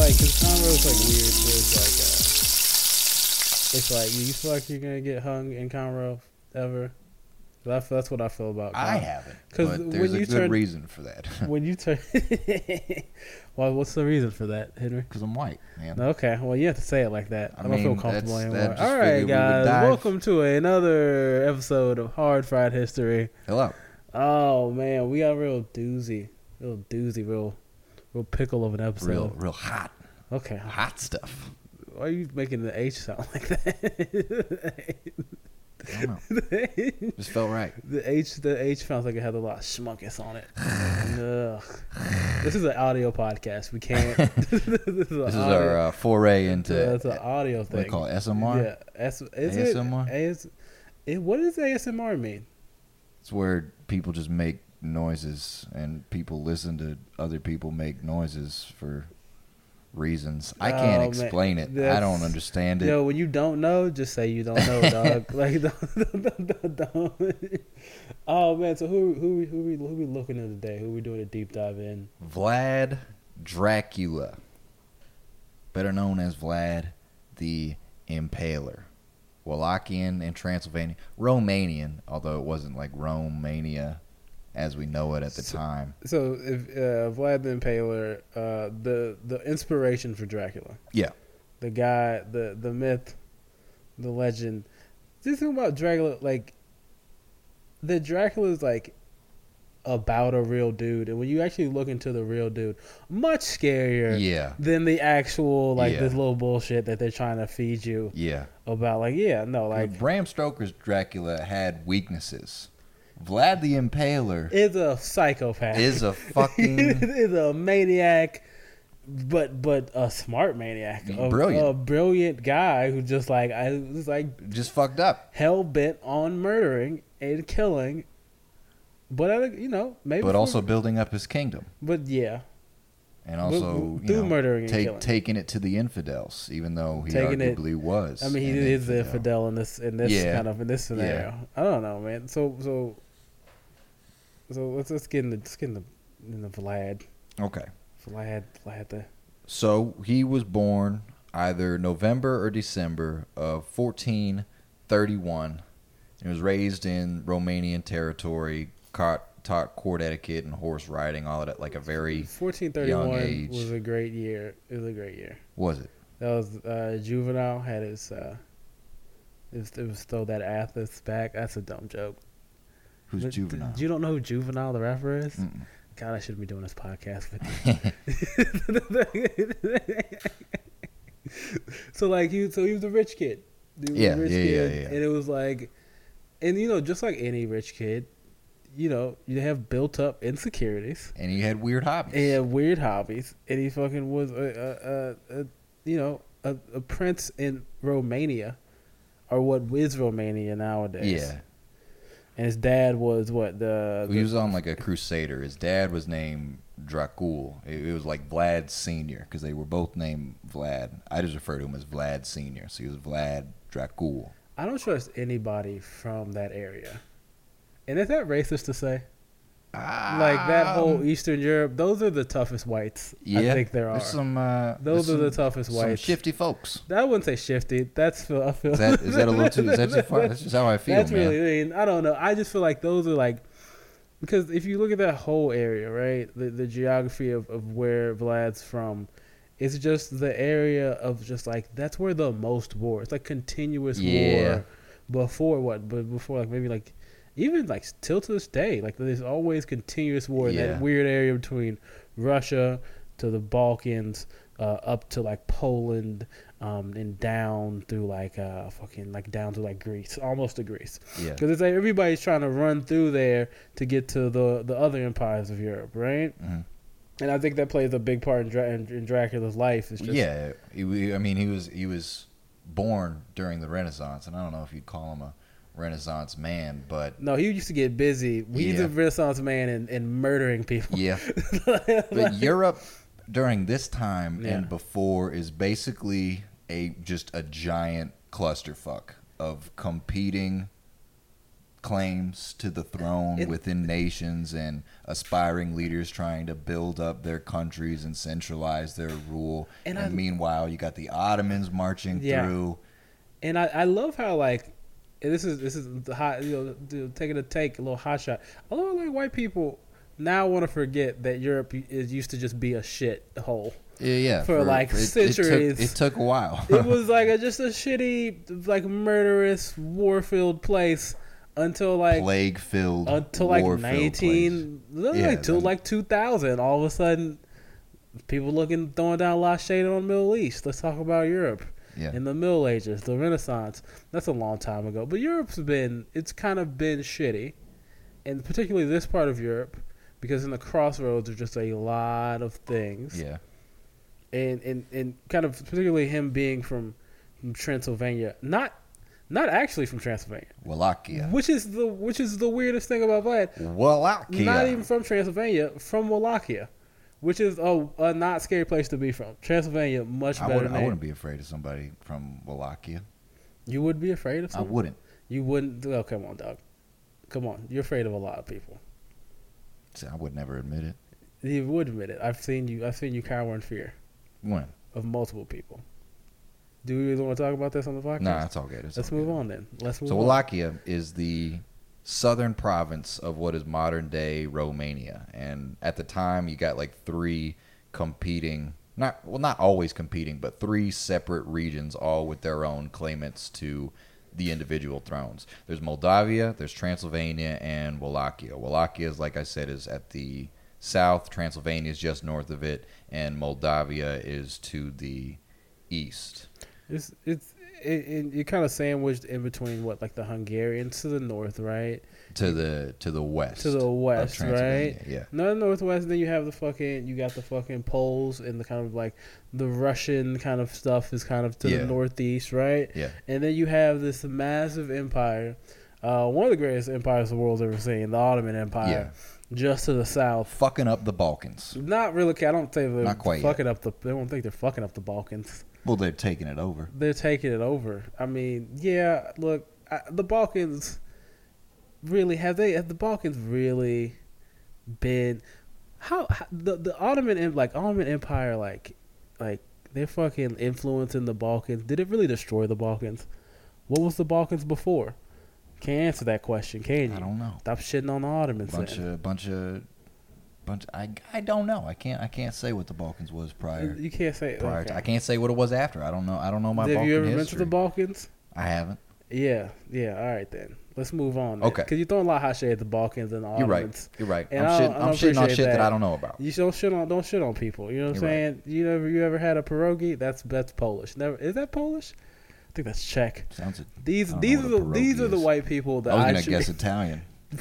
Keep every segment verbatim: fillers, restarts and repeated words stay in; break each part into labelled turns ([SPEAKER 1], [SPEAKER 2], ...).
[SPEAKER 1] like, cause Conroe's like weird. There's like, uh, it's like you feel like you're gonna get hung in Conroe ever. That's that's what I feel about.
[SPEAKER 2] I
[SPEAKER 1] Conroe.
[SPEAKER 2] haven't,
[SPEAKER 1] 'Cause
[SPEAKER 2] but there's
[SPEAKER 1] when
[SPEAKER 2] a
[SPEAKER 1] you
[SPEAKER 2] good
[SPEAKER 1] turn-
[SPEAKER 2] reason for that.
[SPEAKER 1] When you turn, well, what's the reason for that, Henry?
[SPEAKER 2] Because I'm white, man.
[SPEAKER 1] Okay, well, you have to say it like that. I,
[SPEAKER 2] I
[SPEAKER 1] don't feel
[SPEAKER 2] mean,
[SPEAKER 1] comfortable
[SPEAKER 2] that's-
[SPEAKER 1] anymore.
[SPEAKER 2] that just
[SPEAKER 1] All right,
[SPEAKER 2] figured we would
[SPEAKER 1] guys,
[SPEAKER 2] dive.
[SPEAKER 1] welcome to another episode of Hard Fried History.
[SPEAKER 2] Hello.
[SPEAKER 1] Oh man, we got a real doozy, real doozy, real, real pickle of an episode.
[SPEAKER 2] Real, real hot,
[SPEAKER 1] Okay,
[SPEAKER 2] hot stuff.
[SPEAKER 1] why are you making the H sound like that?
[SPEAKER 2] I don't know. Just felt right.
[SPEAKER 1] The H, the H sounds like it had a lot of schmuckus on it. Ugh. This is an audio podcast. We can't. this is,
[SPEAKER 2] This is our uh, foray into
[SPEAKER 1] That's an audio
[SPEAKER 2] what
[SPEAKER 1] thing.
[SPEAKER 2] they call it, S M R.
[SPEAKER 1] Yeah, S, is
[SPEAKER 2] A S M R?
[SPEAKER 1] It, AS, it, what does A S M R mean?
[SPEAKER 2] It's where people just make noises and people listen to other people make noises for reasons. I can't
[SPEAKER 1] Oh,
[SPEAKER 2] explain
[SPEAKER 1] man.
[SPEAKER 2] it. I
[SPEAKER 1] That's-
[SPEAKER 2] don't understand it.
[SPEAKER 1] You know, when you don't know, just say you don't know, dog. Like, don't, don't, don't, don't. Oh man, so who who who we who we looking at today? Who we doing a deep dive in?
[SPEAKER 2] Vlad Dracula, better known as Vlad the Impaler. Wallachian and Transylvanian, Romanian, although it wasn't like Romania as we know it at the
[SPEAKER 1] So-
[SPEAKER 2] time.
[SPEAKER 1] So, if uh, Vlad the Impaler, uh, the the inspiration for Dracula,
[SPEAKER 2] Yeah,
[SPEAKER 1] the guy, the the myth, the legend. This thing about Dracula, like, the Dracula is like about a real dude, and when you actually look into the real dude, much scarier
[SPEAKER 2] yeah,
[SPEAKER 1] than the actual like
[SPEAKER 2] Yeah.
[SPEAKER 1] this little bullshit that they're trying to feed you
[SPEAKER 2] yeah.
[SPEAKER 1] about. Like, yeah, no, like
[SPEAKER 2] Like Bram Stoker's Dracula had weaknesses. Vlad the Impaler
[SPEAKER 1] is a psychopath.
[SPEAKER 2] is a fucking
[SPEAKER 1] is a maniac, but but a smart maniac, a,
[SPEAKER 2] Brilliant.
[SPEAKER 1] a brilliant guy who just like I was like
[SPEAKER 2] just fucked up.
[SPEAKER 1] hell bent on murdering and killing. But I, you know, maybe,
[SPEAKER 2] But
[SPEAKER 1] for-
[SPEAKER 2] also building up his kingdom.
[SPEAKER 1] but yeah,
[SPEAKER 2] And
[SPEAKER 1] But-
[SPEAKER 2] also,
[SPEAKER 1] but do
[SPEAKER 2] you know,
[SPEAKER 1] murdering and
[SPEAKER 2] take,
[SPEAKER 1] killing.
[SPEAKER 2] taking it to the infidels, even though he
[SPEAKER 1] Taking it-
[SPEAKER 2] arguably was.
[SPEAKER 1] I mean, he
[SPEAKER 2] an
[SPEAKER 1] is the
[SPEAKER 2] infidel.
[SPEAKER 1] infidel in this in this
[SPEAKER 2] Yeah.
[SPEAKER 1] kind of in this scenario. I don't know, man. So so so let's let's get in the let's get in the in the Vlad
[SPEAKER 2] Okay.
[SPEAKER 1] Vlad Vlad the
[SPEAKER 2] So he was born either November or December of fourteen thirty-one. He was raised in Romanian territory, caught, taught court etiquette and horse riding, all of that, like a very,
[SPEAKER 1] fourteen thirty-one
[SPEAKER 2] age.
[SPEAKER 1] was a great year. It was a great year.
[SPEAKER 2] was it?
[SPEAKER 1] That was uh, Juvenile had his uh, it was, it was throw that Athos back. That's a dumb joke.
[SPEAKER 2] Who's
[SPEAKER 1] But
[SPEAKER 2] Juvenile?
[SPEAKER 1] d- You don't know who Juvenile the rapper is?
[SPEAKER 2] Mm-mm.
[SPEAKER 1] God, I shouldn't be doing this podcast with you. So like he, so he was a rich kid. He was
[SPEAKER 2] Yeah,
[SPEAKER 1] a rich
[SPEAKER 2] yeah, yeah,
[SPEAKER 1] kid,
[SPEAKER 2] yeah.
[SPEAKER 1] and it was like, and you know, just like any rich kid, you know, you have built up insecurities
[SPEAKER 2] And he had weird hobbies.
[SPEAKER 1] and he had weird hobbies, and he fucking was a, a, a, a you know, a, a prince in Romania, or what is Romania nowadays.
[SPEAKER 2] Yeah.
[SPEAKER 1] And his dad was what the,
[SPEAKER 2] He
[SPEAKER 1] the
[SPEAKER 2] was on like a crusader. His dad was named Dracul. It, it was like Vlad Senior because they were both named Vlad. I just refer to him as Vlad Senior. So he was Vlad Dracul.
[SPEAKER 1] I don't trust anybody from that area. And is that racist to say? Like that whole
[SPEAKER 2] Um,
[SPEAKER 1] Eastern Europe, those are the toughest whites.
[SPEAKER 2] Yeah,
[SPEAKER 1] I think there are.
[SPEAKER 2] There's some. Uh,
[SPEAKER 1] Those
[SPEAKER 2] there's
[SPEAKER 1] are the
[SPEAKER 2] some-
[SPEAKER 1] toughest
[SPEAKER 2] some
[SPEAKER 1] whites.
[SPEAKER 2] shifty folks.
[SPEAKER 1] I wouldn't say shifty. That's feel. I feel.
[SPEAKER 2] Is that is that a little too? Is that too far? That's just how I feel,
[SPEAKER 1] That's
[SPEAKER 2] man.
[SPEAKER 1] really mean. I don't know. I just feel like those are like, because if you look at that whole area, right, the the geography of, of where Vlad's from, it's just the area of just like that's where the most war. It's like continuous
[SPEAKER 2] Yeah.
[SPEAKER 1] war. Before what? But before like maybe like even like till to this day, like there's always continuous war in
[SPEAKER 2] Yeah.
[SPEAKER 1] that weird area between Russia to the Balkans, uh, up to like Poland, um, and down through like uh fucking like down to like Greece, almost to Greece.
[SPEAKER 2] Yeah.
[SPEAKER 1] Because it's like everybody's trying to run through there to get to the the other empires of Europe, right?
[SPEAKER 2] hmm
[SPEAKER 1] And I think that plays a big part in, Dra- in, in Dracula's life. It's just,
[SPEAKER 2] Yeah. He, we- I mean, he was he was born during the Renaissance, and I don't know if you'd call him a Renaissance man, but
[SPEAKER 1] No, he used to get busy. He's
[SPEAKER 2] Yeah.
[SPEAKER 1] a Renaissance man and, and murdering people.
[SPEAKER 2] yeah. But Europe during this time
[SPEAKER 1] Yeah.
[SPEAKER 2] and before is basically a just a giant clusterfuck of competing claims to the throne
[SPEAKER 1] It-
[SPEAKER 2] within nations and aspiring leaders trying to build up their countries and centralize their rule.
[SPEAKER 1] And
[SPEAKER 2] And,
[SPEAKER 1] I-
[SPEAKER 2] meanwhile, you got the Ottomans marching
[SPEAKER 1] Yeah.
[SPEAKER 2] through.
[SPEAKER 1] And I, I love how like and this is this is the hot you know taking a take a little hot shot. I love how, like white people now want to forget that Europe is used to just be a shit hole.
[SPEAKER 2] Yeah, yeah.
[SPEAKER 1] For, like,
[SPEAKER 2] it-
[SPEAKER 1] centuries.
[SPEAKER 2] It took, it took a while.
[SPEAKER 1] It was like a, just a shitty, like murderous, war-filled place until like
[SPEAKER 2] plague-filled,
[SPEAKER 1] until like
[SPEAKER 2] war-filled
[SPEAKER 1] nineteen, like
[SPEAKER 2] Yeah,
[SPEAKER 1] till
[SPEAKER 2] then-
[SPEAKER 1] like two thousand. All of a sudden, people looking throwing down a lot of shade on the Middle East. Let's talk about Europe.
[SPEAKER 2] place. Yeah.
[SPEAKER 1] In the Middle Ages, the Renaissance. That's a long time ago. But Europe's been, it's kind of been shitty. And particularly this part of Europe, because in the crossroads are just a lot of things.
[SPEAKER 2] Yeah.
[SPEAKER 1] And, and, and kind of particularly him being from, from Transylvania. Not not actually from Transylvania.
[SPEAKER 2] Wallachia.
[SPEAKER 1] Which is the which is the weirdest thing about Vlad.
[SPEAKER 2] Wallachia.
[SPEAKER 1] Not even from Transylvania, from Wallachia. Which is a, a not scary place to be from. Transylvania, much
[SPEAKER 2] I
[SPEAKER 1] better
[SPEAKER 2] wouldn't, I
[SPEAKER 1] name.
[SPEAKER 2] wouldn't be afraid of somebody from Wallachia.
[SPEAKER 1] You would be afraid of
[SPEAKER 2] I
[SPEAKER 1] someone?
[SPEAKER 2] wouldn't.
[SPEAKER 1] You wouldn't. Oh, come on, dog. Come on. You're afraid of a lot of people.
[SPEAKER 2] See, I would never admit it.
[SPEAKER 1] You would admit it. I've seen you. I've seen you cower in fear
[SPEAKER 2] When?
[SPEAKER 1] of multiple people. Do we really want to talk about this on the podcast?
[SPEAKER 2] Nah, that's all good. It's
[SPEAKER 1] Let's
[SPEAKER 2] all
[SPEAKER 1] move
[SPEAKER 2] good.
[SPEAKER 1] on then. Let's move
[SPEAKER 2] So
[SPEAKER 1] on.
[SPEAKER 2] Wallachia is the southern province of what is modern day Romania, and at the time you got like three competing, not well, not always competing, but three separate regions, all with their own claimants to the individual thrones. There's Moldavia, there's Transylvania, and Wallachia. Wallachia is, like I said, is at the south. Transylvania is just north of it, and Moldavia is to the east.
[SPEAKER 1] It's it's it, it, you're kind of sandwiched in between what like the Hungarians to the north, right?
[SPEAKER 2] To the to the west.
[SPEAKER 1] To the
[SPEAKER 2] of
[SPEAKER 1] west,
[SPEAKER 2] Transylvania,
[SPEAKER 1] right?
[SPEAKER 2] Yeah.
[SPEAKER 1] No, northwest. Then you have the fucking you got the fucking Poles and the kind of like the Russian kind of stuff is kind of to
[SPEAKER 2] Yeah.
[SPEAKER 1] the northeast, right?
[SPEAKER 2] Yeah.
[SPEAKER 1] And then you have this massive empire, uh, one of the greatest empires the world's ever seen, the Ottoman Empire, just to the south.
[SPEAKER 2] Fucking up the Balkans.
[SPEAKER 1] Not really. I don't think they're
[SPEAKER 2] Not quite
[SPEAKER 1] fucking up the. They don't think they're fucking up the Balkans.
[SPEAKER 2] Well, they're taking it over.
[SPEAKER 1] They're taking it over. I mean, yeah. Look, I, the Balkans really have they have the Balkans really been how, how the the Ottoman Em- like Ottoman Empire like like their fucking influence in the Balkans, did it really destroy the Balkans? What was the Balkans before? Can't answer that question, can you?
[SPEAKER 2] I don't know.
[SPEAKER 1] Stop shitting on the Ottomans.
[SPEAKER 2] Bunch
[SPEAKER 1] then.
[SPEAKER 2] of bunch of bunch. I, I don't know. I can't I can't say what the Balkans was prior.
[SPEAKER 1] You can't say.
[SPEAKER 2] prior
[SPEAKER 1] Okay.
[SPEAKER 2] to, I can't say what it was after. I don't know. I don't know my
[SPEAKER 1] Have
[SPEAKER 2] Balkan
[SPEAKER 1] you ever
[SPEAKER 2] history.
[SPEAKER 1] been to the Balkans?
[SPEAKER 2] I haven't.
[SPEAKER 1] Yeah, yeah. All right then. Let's move on. then.
[SPEAKER 2] Okay.
[SPEAKER 1] Because you're throwing a lot of hot shade at the Balkans and the
[SPEAKER 2] You're right.
[SPEAKER 1] Ottomans.
[SPEAKER 2] You're right.
[SPEAKER 1] And
[SPEAKER 2] I'm,
[SPEAKER 1] I
[SPEAKER 2] shit,
[SPEAKER 1] don't- I
[SPEAKER 2] I'm
[SPEAKER 1] don't
[SPEAKER 2] shitting on
[SPEAKER 1] appreciate
[SPEAKER 2] shit that.
[SPEAKER 1] that.
[SPEAKER 2] I don't know about.
[SPEAKER 1] You don't shit on don't shit on people. You know what I'm
[SPEAKER 2] You're right.
[SPEAKER 1] saying? You never you ever had a pierogi? That's that's Polish. Never is that Polish? I think that's Czech.
[SPEAKER 2] Sounds. I
[SPEAKER 1] These
[SPEAKER 2] don't
[SPEAKER 1] these
[SPEAKER 2] know
[SPEAKER 1] are
[SPEAKER 2] what
[SPEAKER 1] the
[SPEAKER 2] a
[SPEAKER 1] these are
[SPEAKER 2] pierogi
[SPEAKER 1] the
[SPEAKER 2] is.
[SPEAKER 1] white people that
[SPEAKER 2] I was
[SPEAKER 1] I,
[SPEAKER 2] gonna
[SPEAKER 1] should-
[SPEAKER 2] guess Italian.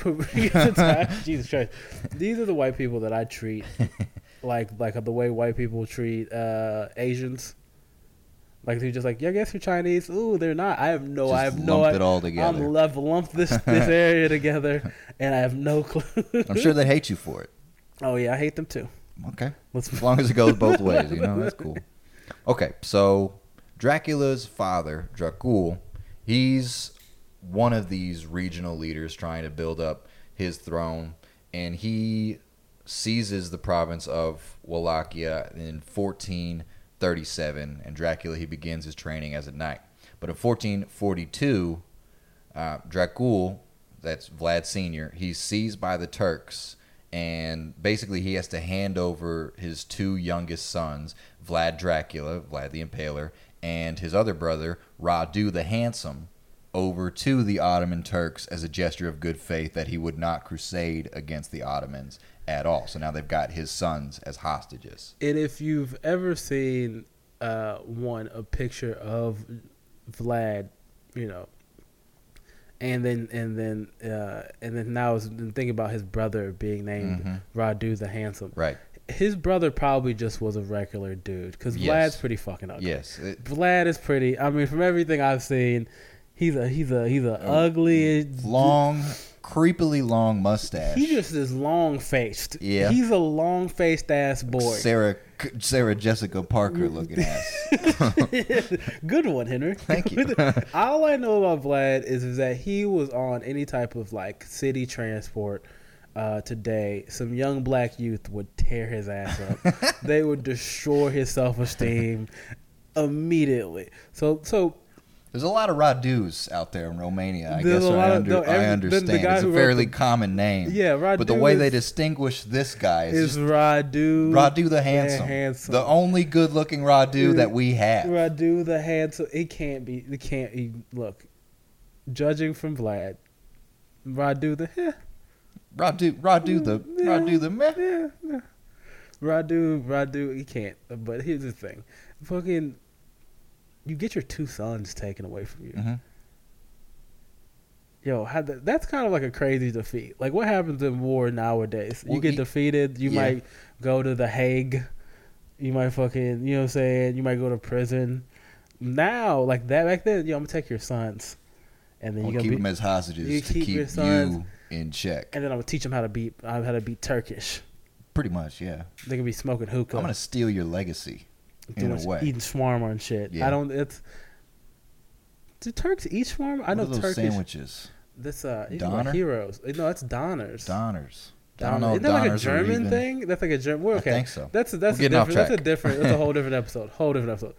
[SPEAKER 1] Jesus Christ. These are the white people that I treat like like the way white people treat uh, Asians. Like they're just like, yeah, I guess you're Chinese. Ooh, they're not. I have no.
[SPEAKER 2] Just
[SPEAKER 1] I have no.
[SPEAKER 2] lump
[SPEAKER 1] I,
[SPEAKER 2] it all together.
[SPEAKER 1] I'm left lumped this this area together, and I have no clue.
[SPEAKER 2] I'm sure they hate you for it.
[SPEAKER 1] Oh yeah, I hate them too.
[SPEAKER 2] Okay.
[SPEAKER 1] Let's
[SPEAKER 2] As long as it goes both ways, you know, that's cool. Okay, so Dracula's father, Dracul, he's one of these regional leaders trying to build up his throne, and he seizes the province of Wallachia in fourteen thirty-seven, and Dracula, he begins his training as a knight. But in fourteen forty-two, uh, Dracul, that's Vlad Senior, he's seized by the Turks, and basically he has to hand over his two youngest sons, Vlad Dracula, Vlad the Impaler, and his other brother, Radu the Handsome, over to the Ottoman Turks as a gesture of good faith that he would not crusade against the Ottomans at all. So now they've got his sons as hostages.
[SPEAKER 1] And if you've ever seen uh, one a picture of Vlad, you know, and then and then uh, and then now is think about his brother being named
[SPEAKER 2] Mhm.
[SPEAKER 1] Radu the Handsome.
[SPEAKER 2] Right.
[SPEAKER 1] His brother probably just was a regular dude because
[SPEAKER 2] Yes.
[SPEAKER 1] Vlad's pretty fucking ugly.
[SPEAKER 2] Yes. It-
[SPEAKER 1] Vlad is pretty. I mean, from everything I've seen, he's a he's a he's a ugly
[SPEAKER 2] long, creepily long mustache.
[SPEAKER 1] He just is long faced.
[SPEAKER 2] Yeah.
[SPEAKER 1] He's a long faced ass boy.
[SPEAKER 2] Sarah Sarah Jessica Parker looking ass.
[SPEAKER 1] Good one, Henry.
[SPEAKER 2] Thank you.
[SPEAKER 1] All I know about Vlad is, is that he was on any type of like city transport uh, today. Some young black youth would tear his ass up. They would destroy his self esteem immediately. So so.
[SPEAKER 2] There's a lot of Radus out there in Romania. I
[SPEAKER 1] There's
[SPEAKER 2] guess
[SPEAKER 1] a lot
[SPEAKER 2] I,
[SPEAKER 1] of-
[SPEAKER 2] under,
[SPEAKER 1] no, every-
[SPEAKER 2] I
[SPEAKER 1] the- the
[SPEAKER 2] understand.
[SPEAKER 1] guy
[SPEAKER 2] It's a
[SPEAKER 1] who wrote
[SPEAKER 2] fairly
[SPEAKER 1] the-
[SPEAKER 2] common name.
[SPEAKER 1] Yeah,
[SPEAKER 2] But the
[SPEAKER 1] Radu
[SPEAKER 2] way
[SPEAKER 1] is-
[SPEAKER 2] they distinguish this guy is,
[SPEAKER 1] Is
[SPEAKER 2] just
[SPEAKER 1] Radu
[SPEAKER 2] Radu the handsome.
[SPEAKER 1] handsome.
[SPEAKER 2] The only good-looking Radu that we have.
[SPEAKER 1] Radu the handsome. It can't be. It can't. He, look, judging from Vlad, Radu the eh,
[SPEAKER 2] Radu, Radu the,
[SPEAKER 1] Yeah.
[SPEAKER 2] Radu the meh.
[SPEAKER 1] yeah, yeah. Radu, Radu. He can't. But here's the thing, fucking, you get your two sons taken away from you.
[SPEAKER 2] Mhm.
[SPEAKER 1] Yo, how the, that's kind of like a crazy defeat. Like, what happens in war nowadays? You
[SPEAKER 2] Well,
[SPEAKER 1] get
[SPEAKER 2] he-
[SPEAKER 1] defeated. You
[SPEAKER 2] yeah.
[SPEAKER 1] might go to the Hague. You might fucking, you know what I'm saying? You might go to prison. Now, like that back then, yo, I'm gonna take your sons, and then
[SPEAKER 2] We'll
[SPEAKER 1] you're gonna
[SPEAKER 2] keep
[SPEAKER 1] be,
[SPEAKER 2] them as hostages
[SPEAKER 1] you
[SPEAKER 2] to
[SPEAKER 1] keep
[SPEAKER 2] keep
[SPEAKER 1] your sons-
[SPEAKER 2] you in check.
[SPEAKER 1] and then I'm gonna teach them how to beat, how to beat Turkish.
[SPEAKER 2] Pretty much, yeah.
[SPEAKER 1] They can be smoking hookah,
[SPEAKER 2] I'm gonna steal your legacy in
[SPEAKER 1] doing,
[SPEAKER 2] a way.
[SPEAKER 1] eating shawarma and shit.
[SPEAKER 2] Yeah.
[SPEAKER 1] I don't. It's do Turks eat shawarma? I know
[SPEAKER 2] What are those
[SPEAKER 1] Turkish.
[SPEAKER 2] sandwiches?
[SPEAKER 1] This uh, you know,
[SPEAKER 2] Donner?
[SPEAKER 1] like heroes. No, that's Donners.
[SPEAKER 2] Donners. I
[SPEAKER 1] Donner.
[SPEAKER 2] don't know if
[SPEAKER 1] Isn't that like a
[SPEAKER 2] Donners are
[SPEAKER 1] German
[SPEAKER 2] even-
[SPEAKER 1] thing? That's like a German. We're
[SPEAKER 2] I
[SPEAKER 1] okay.
[SPEAKER 2] think so.
[SPEAKER 1] That's that's
[SPEAKER 2] We're
[SPEAKER 1] a
[SPEAKER 2] getting off
[SPEAKER 1] different. That's a
[SPEAKER 2] track.
[SPEAKER 1] different. That's a whole different episode. Whole different episode.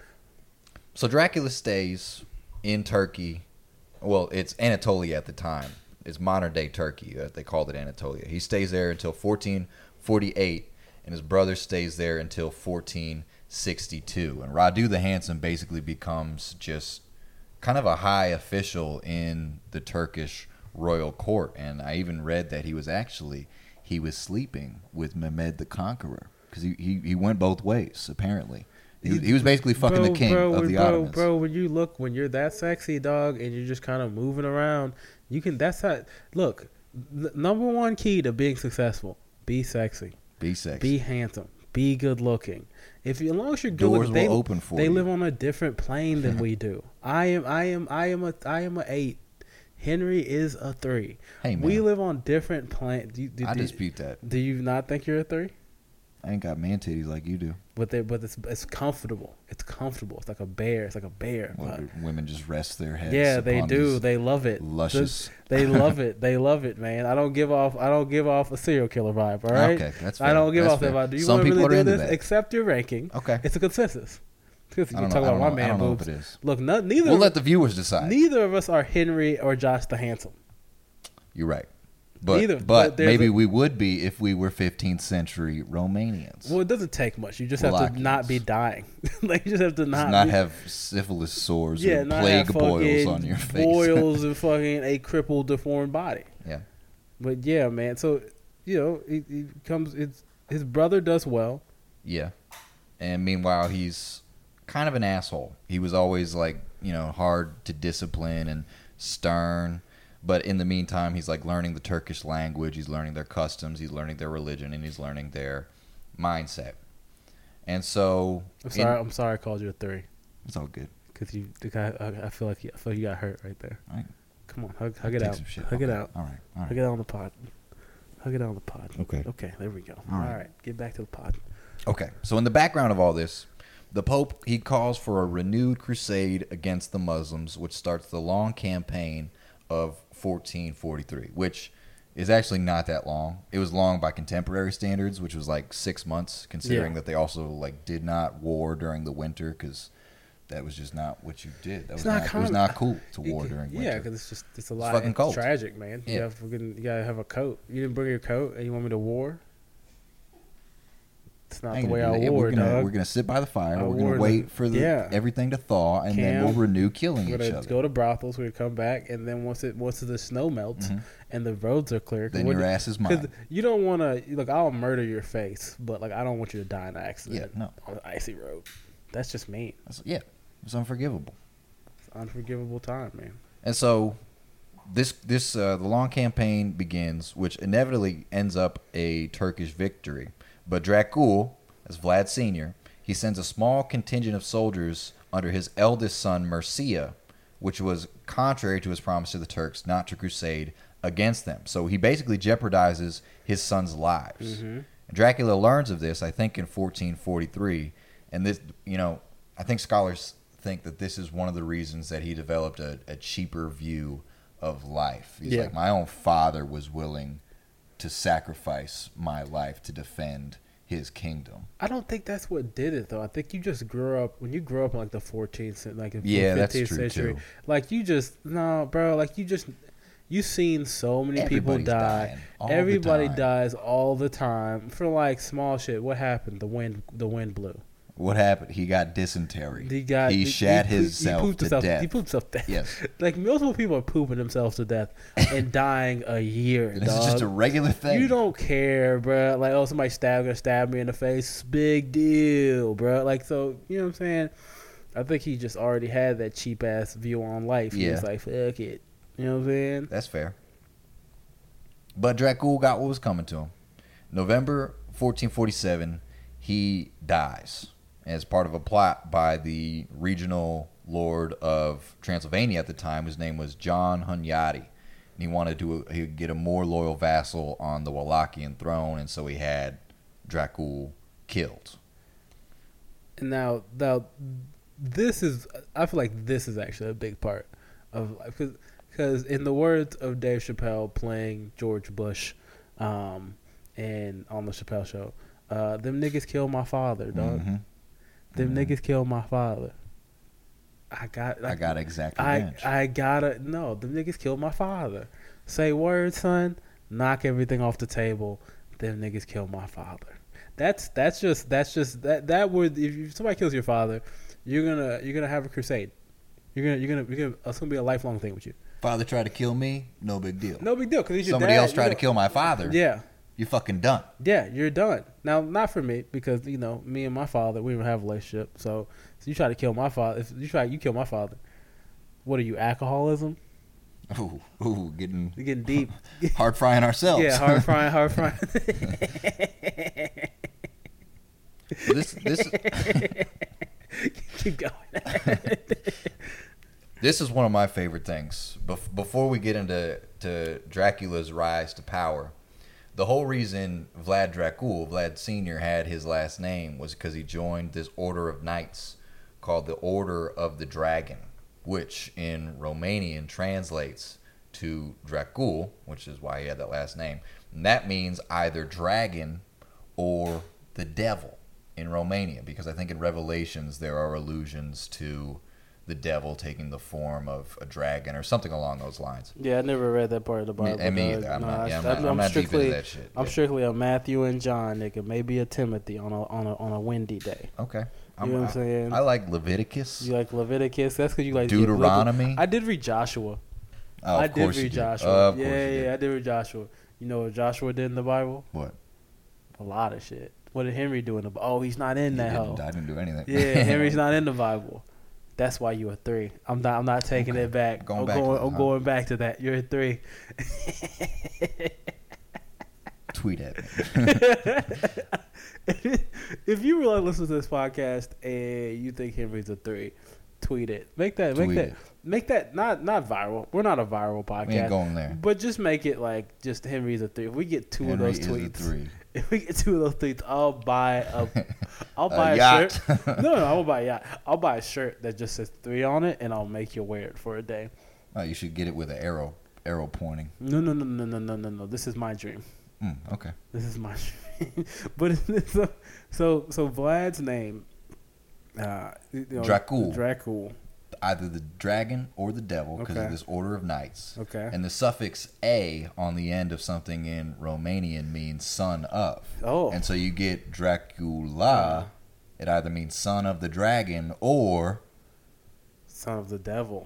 [SPEAKER 2] So Dracula stays in Turkey. Well, it's Anatolia at the time. It's modern day Turkey. Uh, They called it Anatolia. He stays there until fourteen forty-eight, and his brother stays there until fourteen sixty-two. And Radu the Handsome basically becomes just kind of a high official in the Turkish royal court. And I even read that he was actually he was sleeping with Mehmed the Conqueror because he, he, he went both ways apparently. He, was- he was basically fucking
[SPEAKER 1] bro,
[SPEAKER 2] the king
[SPEAKER 1] bro,
[SPEAKER 2] of
[SPEAKER 1] when-
[SPEAKER 2] the
[SPEAKER 1] bro,
[SPEAKER 2] Ottomans.
[SPEAKER 1] Bro, when you look, when you're that sexy, dog, and you're just kind of moving around, you can. That's how. Look, the number one key to being successful: be sexy,
[SPEAKER 2] Be sexy.
[SPEAKER 1] be handsome, be good looking. If you, as long as you're good
[SPEAKER 2] Doors
[SPEAKER 1] looking,
[SPEAKER 2] will
[SPEAKER 1] they
[SPEAKER 2] open for
[SPEAKER 1] they
[SPEAKER 2] you.
[SPEAKER 1] live on a different plane than we do. I am, I am, I am a, I am a eight. Henry is a three.
[SPEAKER 2] Hey, man.
[SPEAKER 1] We live on different planes. Do, you- do,
[SPEAKER 2] I
[SPEAKER 1] do-
[SPEAKER 2] dispute that.
[SPEAKER 1] do you not think you're a three?
[SPEAKER 2] I ain't got man titties like you do.
[SPEAKER 1] But they, but it's it's comfortable. It's comfortable. It's like a bear. It's like a bear.
[SPEAKER 2] Well,
[SPEAKER 1] But-
[SPEAKER 2] women just rest their heads.
[SPEAKER 1] yeah, they
[SPEAKER 2] upon
[SPEAKER 1] do.
[SPEAKER 2] these
[SPEAKER 1] They love it.
[SPEAKER 2] luscious.
[SPEAKER 1] They love it. They love it, man. I don't give off. I don't give off a serial killer vibe. All right.
[SPEAKER 2] Okay, that's
[SPEAKER 1] I
[SPEAKER 2] fair.
[SPEAKER 1] don't give
[SPEAKER 2] That's
[SPEAKER 1] off that
[SPEAKER 2] fair.
[SPEAKER 1] vibe. Do you
[SPEAKER 2] Some
[SPEAKER 1] want to
[SPEAKER 2] people
[SPEAKER 1] really
[SPEAKER 2] are
[SPEAKER 1] do
[SPEAKER 2] into
[SPEAKER 1] this?
[SPEAKER 2] that.
[SPEAKER 1] Accept your ranking.
[SPEAKER 2] Okay.
[SPEAKER 1] It's a consensus. Because you
[SPEAKER 2] I
[SPEAKER 1] can
[SPEAKER 2] don't
[SPEAKER 1] talk
[SPEAKER 2] know, I
[SPEAKER 1] about
[SPEAKER 2] don't
[SPEAKER 1] my
[SPEAKER 2] know- I
[SPEAKER 1] man
[SPEAKER 2] don't know
[SPEAKER 1] boobs.
[SPEAKER 2] if it is.
[SPEAKER 1] Look, no, neither.
[SPEAKER 2] We'll let the viewers decide.
[SPEAKER 1] Neither of us are Henry or Josh the Handsome.
[SPEAKER 2] You're right. But,
[SPEAKER 1] Neither,
[SPEAKER 2] but,
[SPEAKER 1] but there's
[SPEAKER 2] maybe
[SPEAKER 1] a-
[SPEAKER 2] we would be if we were fifteenth century Romanians.
[SPEAKER 1] Well, it doesn't take much. You just have to
[SPEAKER 2] Wallachians.
[SPEAKER 1] not be dying. Like you just have to not
[SPEAKER 2] Just not
[SPEAKER 1] be,
[SPEAKER 2] have syphilis sores
[SPEAKER 1] yeah,
[SPEAKER 2] or
[SPEAKER 1] not
[SPEAKER 2] plague
[SPEAKER 1] have
[SPEAKER 2] boils
[SPEAKER 1] fucking
[SPEAKER 2] on your face.
[SPEAKER 1] boils and fucking a crippled, deformed body.
[SPEAKER 2] Yeah.
[SPEAKER 1] But yeah, man. So you know, it, it comes. It's his brother does well.
[SPEAKER 2] Yeah. And meanwhile, he's kind of an asshole. He was always like, you know, hard to discipline and stern. But in the meantime, he's like learning the Turkish language. He's learning their customs. He's learning their religion, and he's learning their mindset. And so,
[SPEAKER 1] I'm
[SPEAKER 2] in-
[SPEAKER 1] sorry. I'm sorry. I called you a three
[SPEAKER 2] it's all good.
[SPEAKER 1] because you. The guy. I, I feel like you, I feel like you got hurt right there.
[SPEAKER 2] All right.
[SPEAKER 1] Come on, hug, hug
[SPEAKER 2] I'll
[SPEAKER 1] it
[SPEAKER 2] take
[SPEAKER 1] out.
[SPEAKER 2] some shit.
[SPEAKER 1] Hug it
[SPEAKER 2] Okay.
[SPEAKER 1] out.
[SPEAKER 2] All right. All right.
[SPEAKER 1] Hug it out on the pod. Hug it out on the pod.
[SPEAKER 2] Okay.
[SPEAKER 1] Okay. There we go.
[SPEAKER 2] All
[SPEAKER 1] All
[SPEAKER 2] right.
[SPEAKER 1] right. Get back to the pod.
[SPEAKER 2] Okay, so in the background of all this, the Pope, he calls for a renewed crusade against the Muslims, which starts the long campaign of fourteen forty-three, which is actually not that long. It was long by contemporary standards, which was like six months, considering
[SPEAKER 1] Yeah.
[SPEAKER 2] that they also like did not war during the winter because that was just not what you did. That was
[SPEAKER 1] It's not
[SPEAKER 2] not, it was
[SPEAKER 1] common.
[SPEAKER 2] not cool to war
[SPEAKER 1] It-
[SPEAKER 2] during
[SPEAKER 1] yeah,
[SPEAKER 2] winter.
[SPEAKER 1] because it's just it's a lot.
[SPEAKER 2] fucking
[SPEAKER 1] It's
[SPEAKER 2] cold.
[SPEAKER 1] tragic, man. You
[SPEAKER 2] Yeah.
[SPEAKER 1] gotta fucking, you gotta have a coat. You didn't bring your coat, and you want me to war? It's not
[SPEAKER 2] Ain't
[SPEAKER 1] the way
[SPEAKER 2] gonna
[SPEAKER 1] I
[SPEAKER 2] do that.
[SPEAKER 1] war,
[SPEAKER 2] we're gonna
[SPEAKER 1] dog.
[SPEAKER 2] we're gonna sit by the fire.
[SPEAKER 1] I
[SPEAKER 2] we're
[SPEAKER 1] wore
[SPEAKER 2] gonna
[SPEAKER 1] the-
[SPEAKER 2] wait for the,
[SPEAKER 1] yeah.
[SPEAKER 2] everything to thaw, and then
[SPEAKER 1] Cam,
[SPEAKER 2] we'll renew killing
[SPEAKER 1] We're
[SPEAKER 2] each
[SPEAKER 1] gonna
[SPEAKER 2] other.
[SPEAKER 1] go to brothels. We're gonna come back, and then once it once the snow melts
[SPEAKER 2] Mhm.
[SPEAKER 1] and the roads are clear,
[SPEAKER 2] Then your ass is
[SPEAKER 1] because
[SPEAKER 2] mine.
[SPEAKER 1] you don't want to. Look, I'll murder your face, but like I don't want you to die in an accident
[SPEAKER 2] Yeah, no.
[SPEAKER 1] on an icy road. That's just mean.
[SPEAKER 2] That's- yeah, it's unforgivable.
[SPEAKER 1] It's an unforgivable time, man.
[SPEAKER 2] And so this this uh, the long campaign begins, which inevitably ends up a Turkish victory. But Dracul, as Vlad Senior, he sends a small contingent of soldiers under his eldest son Mircea, which was contrary to his promise to the Turks not to crusade against them. So he basically jeopardizes his son's lives.
[SPEAKER 1] Mm-hmm.
[SPEAKER 2] Dracula learns of this, I think, in fourteen forty-three. And this, you know, I think scholars think that this is one of the reasons that he developed a, a cheaper view of life. He's
[SPEAKER 1] Yeah.
[SPEAKER 2] like, my own father was willing to sacrifice my life to defend his kingdom.
[SPEAKER 1] I don't think that's what did it though. I think you just grew up when you grew up in like the fourteenth, cen- like the
[SPEAKER 2] Yeah, that's
[SPEAKER 1] fifteenth
[SPEAKER 2] true,
[SPEAKER 1] century.
[SPEAKER 2] too.
[SPEAKER 1] Like you just no, bro. Like you just you seen so many people
[SPEAKER 2] Everybody's
[SPEAKER 1] die.
[SPEAKER 2] dying all the
[SPEAKER 1] Everybody
[SPEAKER 2] time.
[SPEAKER 1] dies all the time for like small shit. What happened? The wind, the wind blew.
[SPEAKER 2] What happened? He got dysentery.
[SPEAKER 1] He got
[SPEAKER 2] he,
[SPEAKER 1] he,
[SPEAKER 2] shat
[SPEAKER 1] he, poop-
[SPEAKER 2] himself
[SPEAKER 1] he pooped
[SPEAKER 2] to
[SPEAKER 1] himself,
[SPEAKER 2] death.
[SPEAKER 1] He pooped himself to death.
[SPEAKER 2] Yes.
[SPEAKER 1] Like multiple people are pooping themselves to death and dying a year.
[SPEAKER 2] This
[SPEAKER 1] dog.
[SPEAKER 2] is just a regular thing.
[SPEAKER 1] You don't care, bro. Like, oh, somebody stabbed gonna stab me in the face. Big deal, bro. Like, so you know what I'm saying? I think he just already had that cheap ass view on life. He
[SPEAKER 2] Yeah.
[SPEAKER 1] was like, fuck it. You know what I'm saying?
[SPEAKER 2] That's fair. But Dracul got what was coming to him. November fourteen forty-seven, he dies as part of a plot by the regional lord of Transylvania at the time. His name was John Hunyadi. And he wanted to he get a more loyal vassal on the Wallachian throne, and so he had Dracul killed.
[SPEAKER 1] And now, now, this is. I feel like this is actually a big part of because because in the words of Dave Chappelle playing George Bush, um, and on the Chappelle Show, uh, them niggas killed my father, dog.
[SPEAKER 2] Mm-hmm.
[SPEAKER 1] Them
[SPEAKER 2] Mhm.
[SPEAKER 1] niggas killed my father. I got.
[SPEAKER 2] I got exactly
[SPEAKER 1] I
[SPEAKER 2] revenge.
[SPEAKER 1] I gotta no. Them niggas killed my father. Say word, son. Knock everything off the table. Them niggas killed my father. That's that's just that's just that that would if you, somebody kills your father, you're gonna you're gonna have a crusade. You're gonna you're gonna you're gonna it's gonna be a lifelong thing with you.
[SPEAKER 2] Father tried to kill me, no big deal.
[SPEAKER 1] No big deal because he's your
[SPEAKER 2] Somebody
[SPEAKER 1] dad,
[SPEAKER 2] else
[SPEAKER 1] you
[SPEAKER 2] tried
[SPEAKER 1] know.
[SPEAKER 2] to kill my father.
[SPEAKER 1] Yeah.
[SPEAKER 2] You fucking done.
[SPEAKER 1] Yeah, you're done. Now, not for me because you know me and my father, we don't have a relationship. So, so you try to kill my father. If you try, you kill my father. What are you, alcoholism?
[SPEAKER 2] Ooh, ooh, getting
[SPEAKER 1] You're getting deep.
[SPEAKER 2] hard frying ourselves.
[SPEAKER 1] Yeah, hard frying, hard frying.
[SPEAKER 2] this this
[SPEAKER 1] Keep going.
[SPEAKER 2] this is one of my favorite things. Bef- before we get into to Dracula's rise to power, the whole reason Vlad Dracul, Vlad Senior, had his last name was because he joined this order of knights called the Order of the Dragon, which in Romanian translates to Dracul, which is why he had that last name. And that means either dragon or the devil in Romania, because I think in Revelations there are allusions to the devil taking the form of a dragon or something along those lines.
[SPEAKER 1] Yeah, I never read that part of the Bible.
[SPEAKER 2] Me, and me
[SPEAKER 1] dog.
[SPEAKER 2] either. I'm
[SPEAKER 1] No,
[SPEAKER 2] not,
[SPEAKER 1] I-
[SPEAKER 2] yeah, I'm not,
[SPEAKER 1] I'm,
[SPEAKER 2] I'm not deep
[SPEAKER 1] strictly,
[SPEAKER 2] into that shit.
[SPEAKER 1] I'm
[SPEAKER 2] Yeah.
[SPEAKER 1] strictly a Matthew and John nigga, maybe a Timothy on a on a on a windy day.
[SPEAKER 2] Okay.
[SPEAKER 1] You know what I'm
[SPEAKER 2] I-
[SPEAKER 1] saying?
[SPEAKER 2] I like Leviticus.
[SPEAKER 1] You like Leviticus? That's because you like yeah,
[SPEAKER 2] Deuteronomy.
[SPEAKER 1] I did read Joshua.
[SPEAKER 2] Oh,
[SPEAKER 1] I
[SPEAKER 2] of
[SPEAKER 1] did
[SPEAKER 2] course you
[SPEAKER 1] read
[SPEAKER 2] did.
[SPEAKER 1] Joshua.
[SPEAKER 2] Of
[SPEAKER 1] yeah,
[SPEAKER 2] course you
[SPEAKER 1] yeah,
[SPEAKER 2] did.
[SPEAKER 1] I did read Joshua. You know what Joshua did in the Bible?
[SPEAKER 2] What?
[SPEAKER 1] A lot of shit. What did Henry do in the Bible? Oh, he's not in
[SPEAKER 2] He
[SPEAKER 1] that
[SPEAKER 2] didn't-
[SPEAKER 1] hole.
[SPEAKER 2] I didn't do anything.
[SPEAKER 1] Yeah, Henry's not in the Bible. That's why you a three. I'm not. I'm not taking
[SPEAKER 2] Okay.
[SPEAKER 1] it back.
[SPEAKER 2] Going
[SPEAKER 1] I'm
[SPEAKER 2] back to
[SPEAKER 1] going.
[SPEAKER 2] that,
[SPEAKER 1] I'm
[SPEAKER 2] huh?
[SPEAKER 1] going back to that. You're a three.
[SPEAKER 2] Tweet at me.
[SPEAKER 1] If you really listen to this podcast and you think Henry's a three, tweet it. Make that. Make
[SPEAKER 2] Tweet
[SPEAKER 1] that.
[SPEAKER 2] it.
[SPEAKER 1] Make that not not viral. We're not a viral podcast.
[SPEAKER 2] We ain't going there.
[SPEAKER 1] But just make it like just Henry's a three. If we get two
[SPEAKER 2] Henry
[SPEAKER 1] of those
[SPEAKER 2] is a
[SPEAKER 1] tweets,
[SPEAKER 2] three.
[SPEAKER 1] if we get two of those tweets, I'll buy a, I'll
[SPEAKER 2] A
[SPEAKER 1] buy a,
[SPEAKER 2] yacht.
[SPEAKER 1] shirt. No, no, I won't buy a yacht. I'll buy a shirt that just says three on it, and I'll make you wear it for a day.
[SPEAKER 2] Oh, you should get it with an arrow, arrow pointing.
[SPEAKER 1] No, no, no, no, no, no, no, no. This is my dream.
[SPEAKER 2] Mm, okay.
[SPEAKER 1] This is my dream. But it's- so, so, so Vlad's name, uh, you know,
[SPEAKER 2] Dracul.
[SPEAKER 1] Dracul.
[SPEAKER 2] Either the dragon or the devil, because
[SPEAKER 1] Okay.
[SPEAKER 2] of this order of knights.
[SPEAKER 1] Okay.
[SPEAKER 2] And the suffix "a" on the end of something in Romanian means son of.
[SPEAKER 1] Oh.
[SPEAKER 2] And so you get Dracula.
[SPEAKER 1] Uh.
[SPEAKER 2] It either means son of the dragon or
[SPEAKER 1] Son of the devil.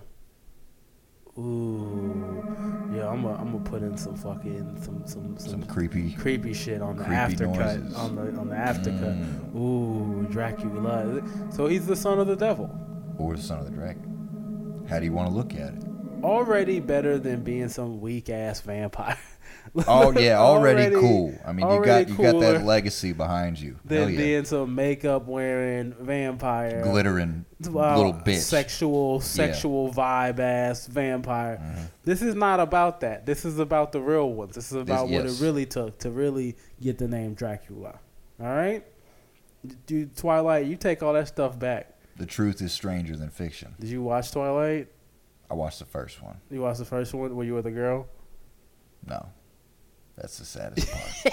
[SPEAKER 1] Ooh, yeah. I'm gonna I'm gonna put in some fucking some some some,
[SPEAKER 2] some creepy.
[SPEAKER 1] creepy shit on the
[SPEAKER 2] creepy
[SPEAKER 1] aftercut
[SPEAKER 2] noises.
[SPEAKER 1] on the on the aftercut.
[SPEAKER 2] Mm.
[SPEAKER 1] Ooh, Dracula. So he's the son of the devil.
[SPEAKER 2] Or the son of the dragon. How do you want to look at it?
[SPEAKER 1] already better than being some weak ass vampire.
[SPEAKER 2] Oh yeah, already, already cool. I mean, you got you got that
[SPEAKER 1] cooler
[SPEAKER 2] legacy behind you. Hell
[SPEAKER 1] than
[SPEAKER 2] yeah.
[SPEAKER 1] being some makeup wearing vampire,
[SPEAKER 2] glittering
[SPEAKER 1] uh,
[SPEAKER 2] little bitch,
[SPEAKER 1] sexual sexual
[SPEAKER 2] Yeah.
[SPEAKER 1] vibe ass vampire.
[SPEAKER 2] Mhm.
[SPEAKER 1] This is not about that. This is about the real ones. This is about
[SPEAKER 2] This-
[SPEAKER 1] what
[SPEAKER 2] yes.
[SPEAKER 1] it really took to really get the name Dracula. All right, dude. Twilight, you take all that stuff back.
[SPEAKER 2] The truth is stranger than fiction.
[SPEAKER 1] Did you watch Twilight?
[SPEAKER 2] I watched the first one.
[SPEAKER 1] You watched the first one where you were the girl?
[SPEAKER 2] No, that's the saddest part.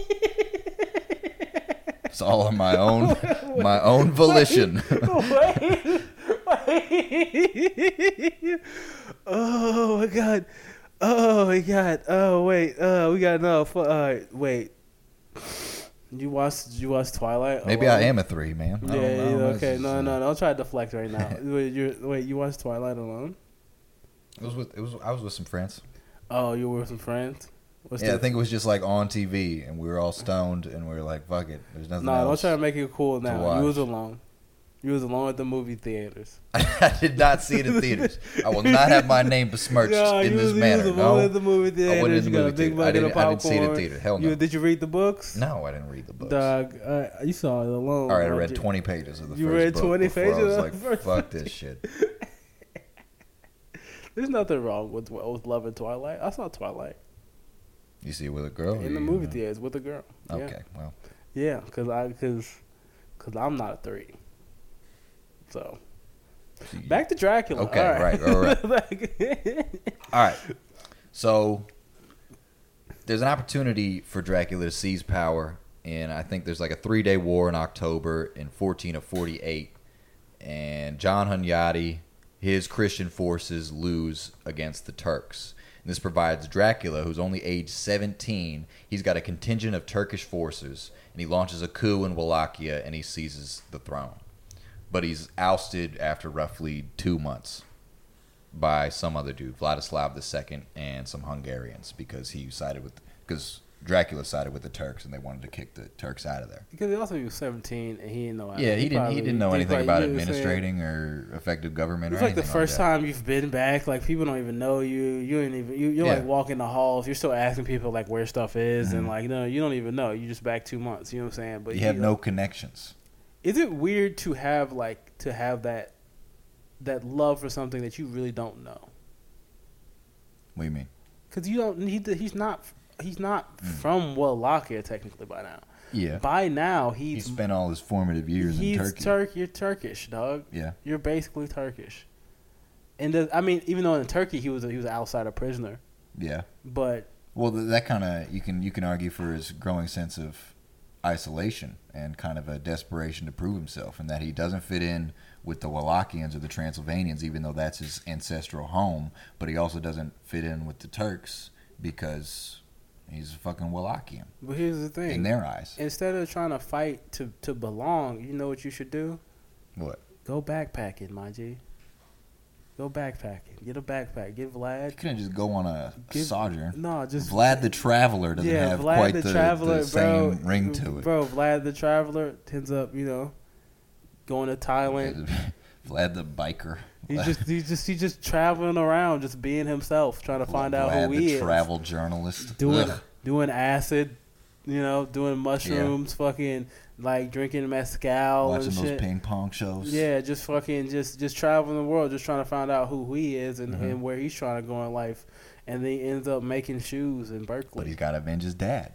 [SPEAKER 2] It's all on my own, my own volition.
[SPEAKER 1] Wait, wait. Oh my god. Oh my god. Oh wait. Uh, we got no. All right, wait. You watched? Did you watch Twilight?
[SPEAKER 2] Maybe
[SPEAKER 1] alone?
[SPEAKER 2] I am a three, man. I
[SPEAKER 1] Yeah.
[SPEAKER 2] don't
[SPEAKER 1] yeah,
[SPEAKER 2] know.
[SPEAKER 1] okay.
[SPEAKER 2] It's
[SPEAKER 1] No,
[SPEAKER 2] just,
[SPEAKER 1] no,
[SPEAKER 2] uh,
[SPEAKER 1] no. Don't try to deflect right now. wait, you wait. You watched Twilight alone?
[SPEAKER 2] It was with it was I was with some friends.
[SPEAKER 1] Oh, you were with some friends. What's
[SPEAKER 2] Yeah,
[SPEAKER 1] the,
[SPEAKER 2] I think it was just like on T V, and we were all stoned, and we were like, "Fuck it, there's nothing
[SPEAKER 1] No, don't
[SPEAKER 2] else."
[SPEAKER 1] try to make it cool now.
[SPEAKER 2] watch.
[SPEAKER 1] You was alone. You was alone at the movie theaters.
[SPEAKER 2] I did not see it in theaters. I will not have my name besmirched
[SPEAKER 1] No,
[SPEAKER 2] in
[SPEAKER 1] you
[SPEAKER 2] this
[SPEAKER 1] was,
[SPEAKER 2] manner.
[SPEAKER 1] You was
[SPEAKER 2] No,
[SPEAKER 1] alone at the movie theaters.
[SPEAKER 2] I went in the
[SPEAKER 1] You got a
[SPEAKER 2] movie
[SPEAKER 1] big
[SPEAKER 2] theater. I
[SPEAKER 1] bucket
[SPEAKER 2] didn't,
[SPEAKER 1] of
[SPEAKER 2] I
[SPEAKER 1] popcorn.
[SPEAKER 2] didn't see it in theater. Hell no.
[SPEAKER 1] You, did you read the books?
[SPEAKER 2] No, I didn't read the books.
[SPEAKER 1] Dog, uh, you saw it alone.
[SPEAKER 2] All right, I
[SPEAKER 1] Did
[SPEAKER 2] read
[SPEAKER 1] you?
[SPEAKER 2] twenty pages of the
[SPEAKER 1] You
[SPEAKER 2] first
[SPEAKER 1] read
[SPEAKER 2] book
[SPEAKER 1] twenty
[SPEAKER 2] before
[SPEAKER 1] pages
[SPEAKER 2] I was
[SPEAKER 1] of
[SPEAKER 2] like,
[SPEAKER 1] the first
[SPEAKER 2] "Fuck
[SPEAKER 1] book?
[SPEAKER 2] this shit."
[SPEAKER 1] There's nothing wrong with with loving Twilight. I saw Twilight
[SPEAKER 2] You see it with a girl? or
[SPEAKER 1] in the
[SPEAKER 2] you-
[SPEAKER 1] movie theaters with a girl. Yeah.
[SPEAKER 2] Okay, well,
[SPEAKER 1] Yeah, cause I cause, cause I'm not a three. So
[SPEAKER 2] so you-
[SPEAKER 1] back to Dracula.
[SPEAKER 2] Okay,
[SPEAKER 1] All
[SPEAKER 2] right, all right.
[SPEAKER 1] Like-
[SPEAKER 2] All right. So there's an opportunity for Dracula to seize power, and I think there's like a three-day war in October in fourteen forty-eight, and John Hunyadi, his Christian forces lose against the Turks. And this provides Dracula, who's only age seventeen, he's got a contingent of Turkish forces, and he launches a coup in Wallachia, and he seizes the throne. But he's ousted after roughly two months by some other dude, Vladislav the Second, and some Hungarians, because he sided with, because Dracula sided with the Turks, and they wanted to kick the Turks out of there.
[SPEAKER 1] Because he also he was seventeen and he didn't know.
[SPEAKER 2] Yeah, he didn't.
[SPEAKER 1] probably-
[SPEAKER 2] He didn't know
[SPEAKER 1] he
[SPEAKER 2] anything
[SPEAKER 1] probably-
[SPEAKER 2] about
[SPEAKER 1] you know what I'm saying?
[SPEAKER 2] administrating or effective government.
[SPEAKER 1] It's
[SPEAKER 2] or
[SPEAKER 1] like the
[SPEAKER 2] anything
[SPEAKER 1] first
[SPEAKER 2] like that.
[SPEAKER 1] time you've been back. Like people don't even know you. You ain't even. You, you're
[SPEAKER 2] Yeah.
[SPEAKER 1] like walking the halls. You're still asking people like where stuff is, and
[SPEAKER 2] Mhm.
[SPEAKER 1] like no, you don't even know. You just back two months. You know what I'm saying? But
[SPEAKER 2] You have
[SPEAKER 1] you-
[SPEAKER 2] no connections.
[SPEAKER 1] Is it weird to have like to have that that love for something that you really don't know?
[SPEAKER 2] What do you mean?
[SPEAKER 1] Because you don't. He, he's not. He's not
[SPEAKER 2] Mm.
[SPEAKER 1] from Wallachia technically by now.
[SPEAKER 2] Yeah,
[SPEAKER 1] By now
[SPEAKER 2] he
[SPEAKER 1] he's
[SPEAKER 2] spent all his formative years
[SPEAKER 1] he's
[SPEAKER 2] in Turkey.
[SPEAKER 1] Turk. You're Turkish, dog.
[SPEAKER 2] yeah,
[SPEAKER 1] You're basically Turkish. And the, I mean, even though in Turkey he was a, he was an outsider prisoner,
[SPEAKER 2] yeah.
[SPEAKER 1] but
[SPEAKER 2] Well, th- that kind of you can you can argue for his growing sense of isolation and kind of a desperation to prove himself, and that he doesn't fit in with the Wallachians or the Transylvanians, even though that's his ancestral home. But he also doesn't fit in with the Turks because he's a fucking Wallachian
[SPEAKER 1] but here's the thing:
[SPEAKER 2] in their eyes.
[SPEAKER 1] instead of trying to fight to to belong, you know what you should do?
[SPEAKER 2] What?
[SPEAKER 1] Go backpacking, my G. Go backpacking. Get a backpack. Get
[SPEAKER 2] You
[SPEAKER 1] Vlad.
[SPEAKER 2] couldn't just go on a
[SPEAKER 1] Give-
[SPEAKER 2] sojourn.
[SPEAKER 1] No, just
[SPEAKER 2] Vlad the Traveler doesn't
[SPEAKER 1] yeah,
[SPEAKER 2] have
[SPEAKER 1] Vlad
[SPEAKER 2] quite
[SPEAKER 1] the,
[SPEAKER 2] the,
[SPEAKER 1] Traveler,
[SPEAKER 2] the same
[SPEAKER 1] bro.
[SPEAKER 2] ring to it.
[SPEAKER 1] Bro, Vlad the Traveler ends up, you know, going to Thailand.
[SPEAKER 2] Vlad the Biker.
[SPEAKER 1] He's just he's just he's just traveling around, just being himself, trying to find out
[SPEAKER 2] Vlad
[SPEAKER 1] who he
[SPEAKER 2] the
[SPEAKER 1] is.
[SPEAKER 2] travel journalist.
[SPEAKER 1] Doing
[SPEAKER 2] Ugh.
[SPEAKER 1] doing acid, you know, doing mushrooms, fucking like drinking mezcal
[SPEAKER 2] Watching
[SPEAKER 1] and
[SPEAKER 2] those
[SPEAKER 1] shit.
[SPEAKER 2] ping pong shows.
[SPEAKER 1] Yeah, just fucking just just traveling the world, just trying to find out who he is and,
[SPEAKER 2] Mhm.
[SPEAKER 1] and where he's trying to go in life, and then he ends up making shoes in
[SPEAKER 2] But
[SPEAKER 1] Berkeley.
[SPEAKER 2] he's got to avenge his dad.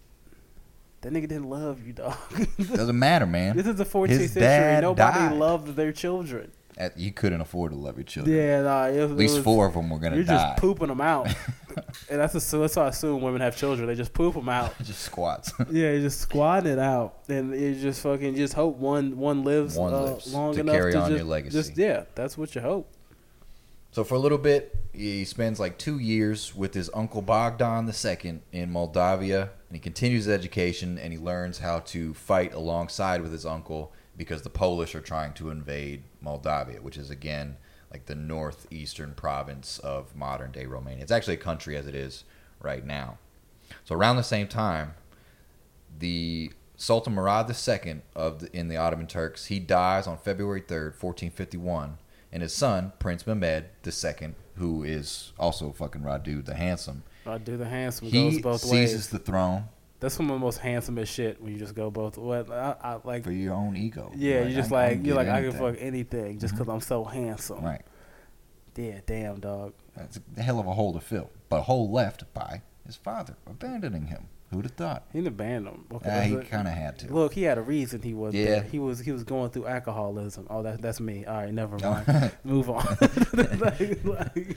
[SPEAKER 1] That nigga didn't love you, dog.
[SPEAKER 2] Doesn't matter, man.
[SPEAKER 1] This is the fourteenth
[SPEAKER 2] His
[SPEAKER 1] century.
[SPEAKER 2] dad
[SPEAKER 1] Nobody
[SPEAKER 2] died.
[SPEAKER 1] loved their children.
[SPEAKER 2] At- You couldn't afford to love your children.
[SPEAKER 1] Yeah, nah, it,
[SPEAKER 2] At least
[SPEAKER 1] it was,
[SPEAKER 2] four of them were gonna
[SPEAKER 1] You're
[SPEAKER 2] die.
[SPEAKER 1] just pooping them out, and that's a, that's how I assume women have children. They just poop them out.
[SPEAKER 2] Just squats.
[SPEAKER 1] Yeah, you just squatting it out, and you just fucking just hope one one lives,
[SPEAKER 2] One
[SPEAKER 1] uh,
[SPEAKER 2] lives
[SPEAKER 1] long
[SPEAKER 2] to
[SPEAKER 1] enough
[SPEAKER 2] carry
[SPEAKER 1] to
[SPEAKER 2] on
[SPEAKER 1] just,
[SPEAKER 2] your legacy.
[SPEAKER 1] Just yeah, that's what you hope.
[SPEAKER 2] So for a little bit, he spends like two years with his uncle Bogdan the Second in Moldavia, and he continues his education, and he learns how to fight alongside with his uncle because the Polish are trying to invade Moldavia, which is again like the northeastern province of modern day Romania. It's actually a country as it is right now. So around the same time, the Sultan Murad the Second of the, in the Ottoman Turks, he dies on February third, fourteen fifty-one. And his son, Prince Mehmed the Second, who is also fucking Radu the Handsome.
[SPEAKER 1] Radu the Handsome
[SPEAKER 2] he
[SPEAKER 1] goes both
[SPEAKER 2] seizes
[SPEAKER 1] ways.
[SPEAKER 2] seizes the throne.
[SPEAKER 1] That's some of the most handsomest shit when you just go both ways. I, I, like
[SPEAKER 2] for your own ego.
[SPEAKER 1] Yeah,
[SPEAKER 2] like,
[SPEAKER 1] you're just
[SPEAKER 2] I,
[SPEAKER 1] like
[SPEAKER 2] I
[SPEAKER 1] you're like
[SPEAKER 2] anything.
[SPEAKER 1] I can fuck anything just because
[SPEAKER 2] mm-hmm.
[SPEAKER 1] I'm so handsome.
[SPEAKER 2] Right.
[SPEAKER 1] Yeah, damn dog.
[SPEAKER 2] That's a hell of a hole to fill. But a hole left by his father abandoning him. Who'd have thought?
[SPEAKER 1] He didn't abandon him. Okay,
[SPEAKER 2] uh, he kind of had to.
[SPEAKER 1] Look, he had a reason he was
[SPEAKER 2] yeah.
[SPEAKER 1] there. He was he was going through alcoholism. Oh, that that's me. All right, never mind. Move on. like, like.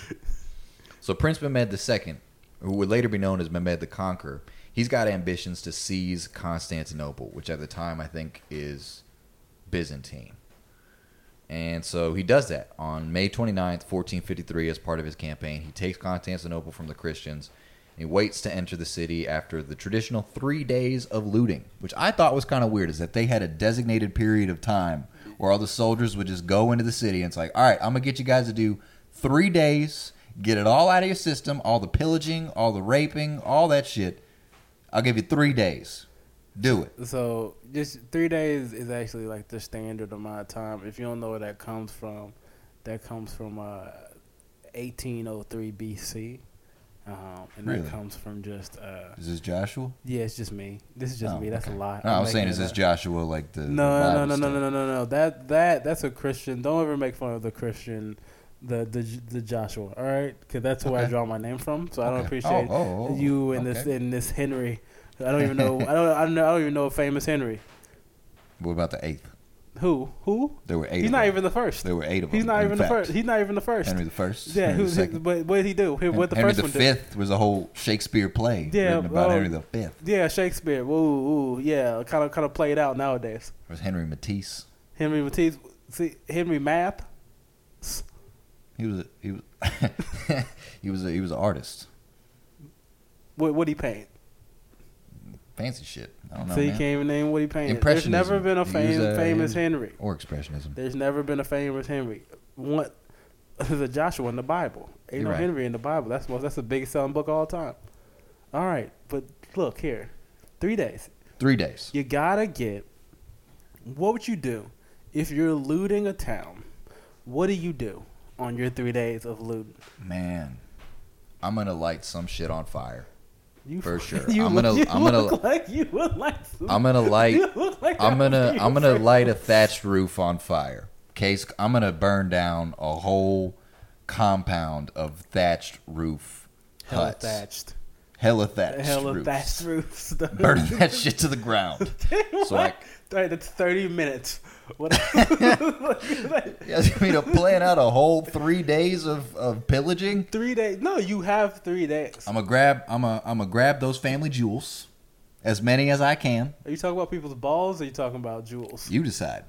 [SPEAKER 2] So Prince Mehmed the Second, who would later be known as Mehmed the Conqueror, he's got ambitions to seize Constantinople, which at the time I think is Byzantine. And so he does that on May twenty-ninth, fourteen fifty-three, as part of his campaign. He takes Constantinople from the Christians. He waits to enter the city after the traditional three days of looting, which I thought was kind of weird, is that they had a designated period of time where all the soldiers would just go into the city and it's like, all right, I'm going to get you guys to do three days, get it all out of your system, all the pillaging, all the raping, all that shit. I'll give you three days. Do it.
[SPEAKER 1] So just three days is actually like the standard amount of time. If you don't know where that comes from, that comes from uh, eighteen oh three B C. Um, and
[SPEAKER 2] really?
[SPEAKER 1] that comes from just... Uh,
[SPEAKER 2] is this Joshua?
[SPEAKER 1] Yeah, it's just me. This is just
[SPEAKER 2] oh,
[SPEAKER 1] me. That's
[SPEAKER 2] okay.
[SPEAKER 1] a lie.
[SPEAKER 2] No, I was
[SPEAKER 1] I'm
[SPEAKER 2] saying, is this
[SPEAKER 1] up.
[SPEAKER 2] Joshua like the...
[SPEAKER 1] No,
[SPEAKER 2] the
[SPEAKER 1] no, no, no,
[SPEAKER 2] stuff?
[SPEAKER 1] no, no, no, no. That, that, that's a Christian. Don't ever make fun of the Christian, the the, the Joshua, all right? Because that's where
[SPEAKER 2] okay.
[SPEAKER 1] I draw my name from. So I don't
[SPEAKER 2] okay.
[SPEAKER 1] appreciate
[SPEAKER 2] oh, oh, oh,
[SPEAKER 1] you and
[SPEAKER 2] okay.
[SPEAKER 1] this in this Henry. I don't even know. I don't. I don't know. I don't even know a famous Henry.
[SPEAKER 2] What about the eighth?
[SPEAKER 1] Who? Who?
[SPEAKER 2] There were eight.
[SPEAKER 1] He's
[SPEAKER 2] of
[SPEAKER 1] not
[SPEAKER 2] them.
[SPEAKER 1] even the first.
[SPEAKER 2] There were eight of them.
[SPEAKER 1] He's not even
[SPEAKER 2] fact.
[SPEAKER 1] the first. He's not even the first.
[SPEAKER 2] Henry the First.
[SPEAKER 1] Yeah.
[SPEAKER 2] Henry
[SPEAKER 1] Who's
[SPEAKER 2] the
[SPEAKER 1] his, but what did he do? What the
[SPEAKER 2] Henry
[SPEAKER 1] first
[SPEAKER 2] the
[SPEAKER 1] one
[SPEAKER 2] Fifth
[SPEAKER 1] did?
[SPEAKER 2] was a whole Shakespeare play
[SPEAKER 1] Yeah,
[SPEAKER 2] written about
[SPEAKER 1] oh,
[SPEAKER 2] Henry the Fifth.
[SPEAKER 1] Yeah, Shakespeare. Ooh, ooh, yeah. Kind of, kind of played out nowadays.
[SPEAKER 2] It was Henry Matisse.
[SPEAKER 1] Henry Matisse. See, Henry Math.
[SPEAKER 2] He was. A, he was. he was. A, he was an artist.
[SPEAKER 1] What? What he paint?
[SPEAKER 2] Fancy shit. I don't know.
[SPEAKER 1] So you
[SPEAKER 2] man.
[SPEAKER 1] can't even name what he painted.
[SPEAKER 2] Impressionism.
[SPEAKER 1] There's never been a fam-
[SPEAKER 2] Use, uh,
[SPEAKER 1] famous
[SPEAKER 2] Henry.
[SPEAKER 1] Henry.
[SPEAKER 2] Or expressionism.
[SPEAKER 1] There's never been a famous Henry. What? There's a Joshua in the Bible. Ain't
[SPEAKER 2] You're
[SPEAKER 1] no
[SPEAKER 2] right.
[SPEAKER 1] Henry in the Bible. That's most. That's the biggest selling book of all time. All right, but look here, three days.
[SPEAKER 2] Three days.
[SPEAKER 1] You gotta get. What would you do if you're looting a town? What do you do on your three days of looting?
[SPEAKER 2] Man, I'm gonna light some shit on fire.
[SPEAKER 1] You,
[SPEAKER 2] For sure.
[SPEAKER 1] You
[SPEAKER 2] I'm
[SPEAKER 1] look,
[SPEAKER 2] gonna.
[SPEAKER 1] you
[SPEAKER 2] I'm gonna.
[SPEAKER 1] look like you would like. Some,
[SPEAKER 2] I'm gonna light.
[SPEAKER 1] you look like
[SPEAKER 2] I'm
[SPEAKER 1] that
[SPEAKER 2] gonna.
[SPEAKER 1] would be
[SPEAKER 2] I'm
[SPEAKER 1] your
[SPEAKER 2] gonna
[SPEAKER 1] first-
[SPEAKER 2] light a thatched roof on fire. Case. I'm gonna burn down a whole compound of thatched roof
[SPEAKER 1] Hella
[SPEAKER 2] huts.
[SPEAKER 1] thatched.
[SPEAKER 2] Hella thatched
[SPEAKER 1] Hella
[SPEAKER 2] roofs.
[SPEAKER 1] thatched roofs.
[SPEAKER 2] Burn that shit to the ground. So I.
[SPEAKER 1] Right, that's thirty minutes. What?
[SPEAKER 2] You ask me to plan out a whole three days of, of pillaging?
[SPEAKER 1] Three days? No, you have three days.
[SPEAKER 2] I'm gonna grab. I'm gonna. I'm gonna grab those family jewels, as many as I can.
[SPEAKER 1] Are you talking about people's balls or are you talking about jewels?
[SPEAKER 2] You decide.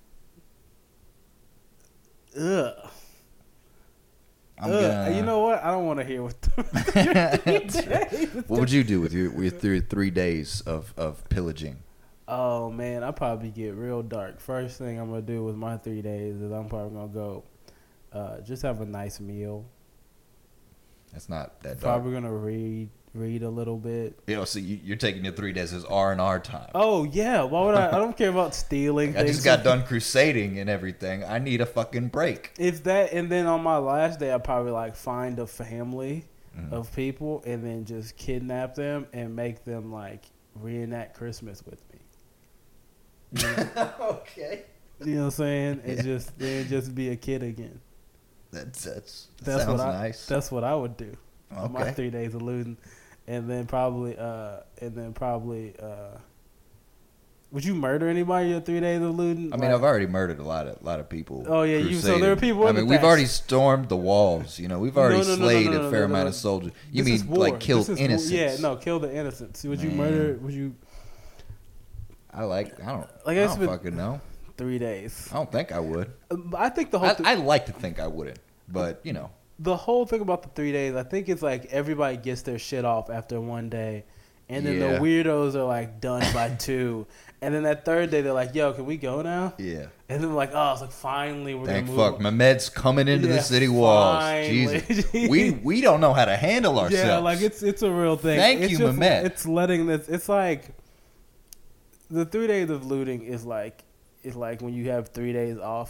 [SPEAKER 1] Ugh.
[SPEAKER 2] I'm
[SPEAKER 1] Ugh.
[SPEAKER 2] gonna.
[SPEAKER 1] You know what? I don't want to hear what. The
[SPEAKER 2] What would you do with your with your three days of, of pillaging?
[SPEAKER 1] Oh man, I probably get real dark. First thing I'm gonna do with my three days is I'm probably gonna go, uh, just have a nice meal.
[SPEAKER 2] That's not that dark.
[SPEAKER 1] Probably gonna read, read a little bit.
[SPEAKER 2] You know, so you, you're taking your three days as R and R time.
[SPEAKER 1] Oh yeah, why would I? I don't care about stealing.
[SPEAKER 2] I
[SPEAKER 1] things.
[SPEAKER 2] just got done crusading and everything. I need a fucking break.
[SPEAKER 1] It's that, and then on my last day, I probably like find a family
[SPEAKER 2] Mhm.
[SPEAKER 1] of people and then just kidnap them and make them like reenact Christmas with me. You know,
[SPEAKER 2] Okay.
[SPEAKER 1] you know what I'm saying? And
[SPEAKER 2] Yeah.
[SPEAKER 1] just then just be a kid again.
[SPEAKER 2] That's that's that
[SPEAKER 1] That's
[SPEAKER 2] sounds
[SPEAKER 1] what I.
[SPEAKER 2] nice.
[SPEAKER 1] That's what I would do. On my
[SPEAKER 2] Okay.
[SPEAKER 1] three days of looting, and then probably, uh, and then probably, uh, would you murder anybody your three days of looting?
[SPEAKER 2] I mean, I've already murdered a lot of lot of people.
[SPEAKER 1] Oh, yeah, you- so
[SPEAKER 2] crusading.
[SPEAKER 1] there are people
[SPEAKER 2] I
[SPEAKER 1] in the
[SPEAKER 2] mean, we've
[SPEAKER 1] past.
[SPEAKER 2] already stormed the walls. You know, we've already
[SPEAKER 1] No, no, no, no,
[SPEAKER 2] slayed
[SPEAKER 1] no, no,
[SPEAKER 2] a
[SPEAKER 1] no,
[SPEAKER 2] fair
[SPEAKER 1] no,
[SPEAKER 2] amount
[SPEAKER 1] no.
[SPEAKER 2] of soldiers. You
[SPEAKER 1] This is
[SPEAKER 2] mean
[SPEAKER 1] war.
[SPEAKER 2] like killed
[SPEAKER 1] This is war.
[SPEAKER 2] innocents?
[SPEAKER 1] Yeah, no, kill the innocents. Would you
[SPEAKER 2] Man.
[SPEAKER 1] murder? Would you?
[SPEAKER 2] I like. I don't.
[SPEAKER 1] Like,
[SPEAKER 2] I
[SPEAKER 1] it's
[SPEAKER 2] don't
[SPEAKER 1] been-
[SPEAKER 2] fucking know.
[SPEAKER 1] Three days.
[SPEAKER 2] I don't think I would.
[SPEAKER 1] Um, I think the whole
[SPEAKER 2] I,
[SPEAKER 1] thi-
[SPEAKER 2] I like to think I wouldn't, but you know.
[SPEAKER 1] the whole thing about the three days, I think it's like everybody gets their shit off after one day, and then
[SPEAKER 2] Yeah.
[SPEAKER 1] the weirdos are like done by two, and then that third day they're like, "Yo, can we go now?"
[SPEAKER 2] Yeah.
[SPEAKER 1] And then like, "Oh, it's like finally we're
[SPEAKER 2] Thank
[SPEAKER 1] gonna move."
[SPEAKER 2] fuck. Mehmed's coming into
[SPEAKER 1] Yeah,
[SPEAKER 2] the city walls.
[SPEAKER 1] finally.
[SPEAKER 2] Jesus. We we don't know how to handle ourselves.
[SPEAKER 1] Yeah, like it's it's a real thing.
[SPEAKER 2] Thank
[SPEAKER 1] it's
[SPEAKER 2] you,
[SPEAKER 1] just,
[SPEAKER 2] Mehmed.
[SPEAKER 1] It's letting this. It's like the three days of looting is like it's like when you have three days off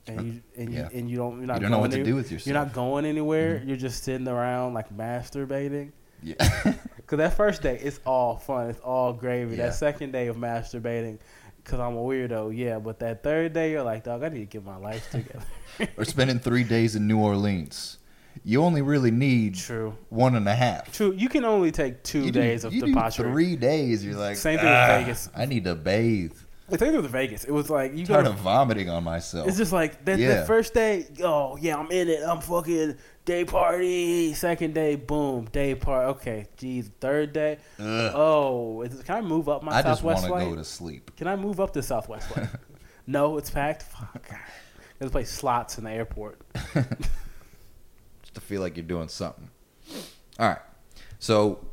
[SPEAKER 1] and you and
[SPEAKER 2] Yeah.
[SPEAKER 1] you and you don't you're not
[SPEAKER 2] You don't know
[SPEAKER 1] going
[SPEAKER 2] what to
[SPEAKER 1] any-
[SPEAKER 2] do with yourself.
[SPEAKER 1] You're not going anywhere.
[SPEAKER 2] Mhm.
[SPEAKER 1] You're just sitting around like masturbating.
[SPEAKER 2] Yeah.
[SPEAKER 1] Cause that first day it's all fun, it's all gravy.
[SPEAKER 2] Yeah.
[SPEAKER 1] That second day of masturbating, cause I'm a weirdo, yeah. But that third day, you're like, dog, I need to get my life together.
[SPEAKER 2] Or spending three days in New Orleans. You only really need
[SPEAKER 1] True.
[SPEAKER 2] one and a half.
[SPEAKER 1] True. You can only take two
[SPEAKER 2] You
[SPEAKER 1] days
[SPEAKER 2] do,
[SPEAKER 1] of
[SPEAKER 2] you do
[SPEAKER 1] debauchery.
[SPEAKER 2] three days. You're like,
[SPEAKER 1] Same thing
[SPEAKER 2] "Ah,
[SPEAKER 1] with Vegas.
[SPEAKER 2] I need to bathe.
[SPEAKER 1] The thing with Vegas, it was like you
[SPEAKER 2] Tired
[SPEAKER 1] go.
[SPEAKER 2] of vomiting on myself.
[SPEAKER 1] It's just like that.
[SPEAKER 2] Yeah.
[SPEAKER 1] The first day, oh yeah, I'm in it. I'm fucking day party. Second day, boom, day party. Okay, geez. Third day,
[SPEAKER 2] Ugh.
[SPEAKER 1] oh, is, can I move up my
[SPEAKER 2] I just want
[SPEAKER 1] Southwest
[SPEAKER 2] to
[SPEAKER 1] flight?
[SPEAKER 2] go to sleep.
[SPEAKER 1] Can I move up to Southwest flight? No, it's packed. Fuck. There's play slots in the airport.
[SPEAKER 2] Just to feel like you're doing something. All right. So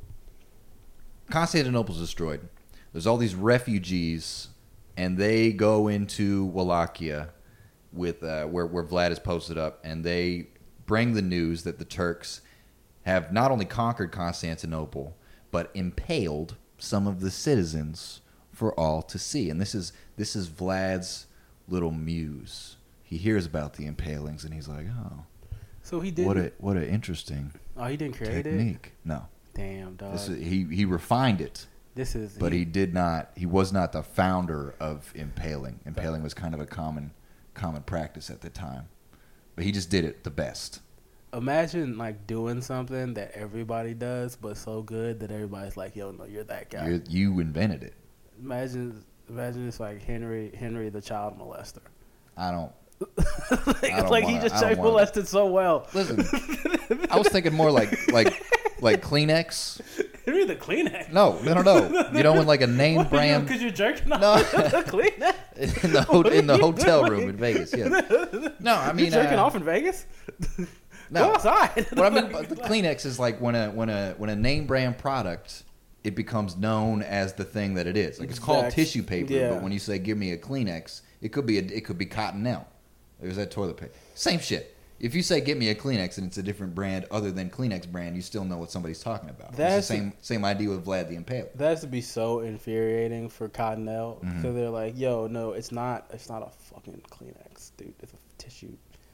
[SPEAKER 2] Constantinople's destroyed. There's all these refugees, and they go into Wallachia with uh, where where Vlad is posted up, and they bring the news that the Turks have not only conquered Constantinople but impaled some of the citizens for all to see. And this is this is Vlad's little muse. He hears about the impalings, and he's like, "Oh,
[SPEAKER 1] So he did.
[SPEAKER 2] what a what an interesting
[SPEAKER 1] Oh, he didn't create it.
[SPEAKER 2] technique." No,
[SPEAKER 1] Damn, dog.
[SPEAKER 2] this is, he he refined it,
[SPEAKER 1] This is.
[SPEAKER 2] but he did not. He was not the founder of impaling. Impaling was kind of a common common practice at the time, but he just did it the best.
[SPEAKER 1] Imagine like doing something that everybody does, but so good that everybody's like, "Yo, no, you're that guy."
[SPEAKER 2] You're, you invented it.
[SPEAKER 1] Imagine, imagine it's like Henry, Henry the child molester.
[SPEAKER 2] I don't.
[SPEAKER 1] like
[SPEAKER 2] I don't
[SPEAKER 1] like he
[SPEAKER 2] wanna-
[SPEAKER 1] just
[SPEAKER 2] I don't
[SPEAKER 1] child
[SPEAKER 2] wanna-
[SPEAKER 1] molested so well.
[SPEAKER 2] Listen, I was thinking more like like like Kleenex.
[SPEAKER 1] Henry the Kleenex.
[SPEAKER 2] No, no, no, no. You know when like a name brand
[SPEAKER 1] Because you're jerking off
[SPEAKER 2] No.
[SPEAKER 1] the Kleenex.
[SPEAKER 2] in the ho- in the
[SPEAKER 1] What are you
[SPEAKER 2] hotel
[SPEAKER 1] doing?
[SPEAKER 2] room in Vegas. Yeah. No, I mean
[SPEAKER 1] you jerking
[SPEAKER 2] uh,
[SPEAKER 1] off in Vegas?
[SPEAKER 2] No.
[SPEAKER 1] Go outside.
[SPEAKER 2] What I mean by the Kleenex is like when a when a when a name brand product, it becomes known as the thing that it is. Like it's called
[SPEAKER 1] Exact-
[SPEAKER 2] tissue paper,
[SPEAKER 1] yeah.
[SPEAKER 2] but when you say give me a Kleenex, it could be a, it could be Cottonelle. There's that toilet paper. Same shit. If you say get me a Kleenex and it's a different brand other than Kleenex brand, you still know what somebody's talking about.
[SPEAKER 1] That's
[SPEAKER 2] it's the same same idea with Vlad the Impaler.
[SPEAKER 1] That has to be so infuriating for Cottonelle because
[SPEAKER 2] Mhm.
[SPEAKER 1] they're like, "Yo, no, it's not. It's not a fucking Kleenex, dude. It's a tissue.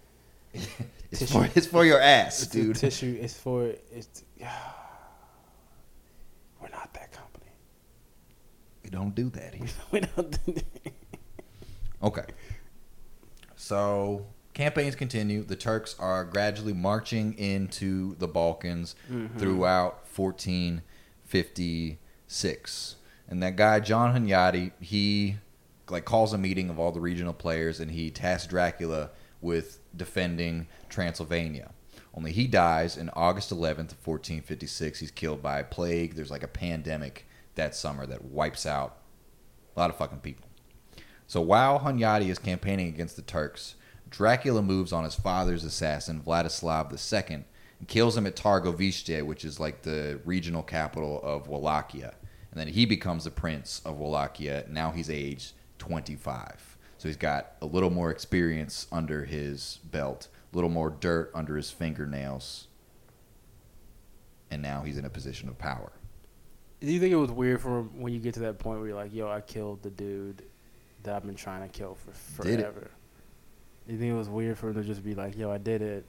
[SPEAKER 2] It's
[SPEAKER 1] Tissue.
[SPEAKER 2] for it's for your ass,
[SPEAKER 1] It's
[SPEAKER 2] dude.
[SPEAKER 1] a tissue. It's for it's. We're not that company.
[SPEAKER 2] We don't do that here.
[SPEAKER 1] We don't. Do
[SPEAKER 2] Okay. So campaigns continue. The Turks are gradually marching into the Balkans
[SPEAKER 1] Mhm.
[SPEAKER 2] throughout fourteen fifty-six. And that guy John Hunyadi, he like calls a meeting of all the regional players, and he tasks Dracula with defending Transylvania. Only he dies in August eleventh, fourteen fifty-six. He's killed by a plague. There's like a pandemic that summer that wipes out a lot of fucking people. So while Hunyadi is campaigning against the Turks, Dracula moves on his father's assassin, Vladislav the Second, and kills him at Targovište, which is like the regional capital of Wallachia. And then he becomes the prince of Wallachia. Now he's aged twenty-five. So he's got a little more experience under his belt, a little more dirt under his fingernails. And now he's in a position of power.
[SPEAKER 1] Do you think it was weird for him when you get to that point where you're like, "Yo, I killed the dude that I've been trying to kill for
[SPEAKER 2] Did it.
[SPEAKER 1] forever"? Do you think it was weird for him to just be like, "Yo, I did it"?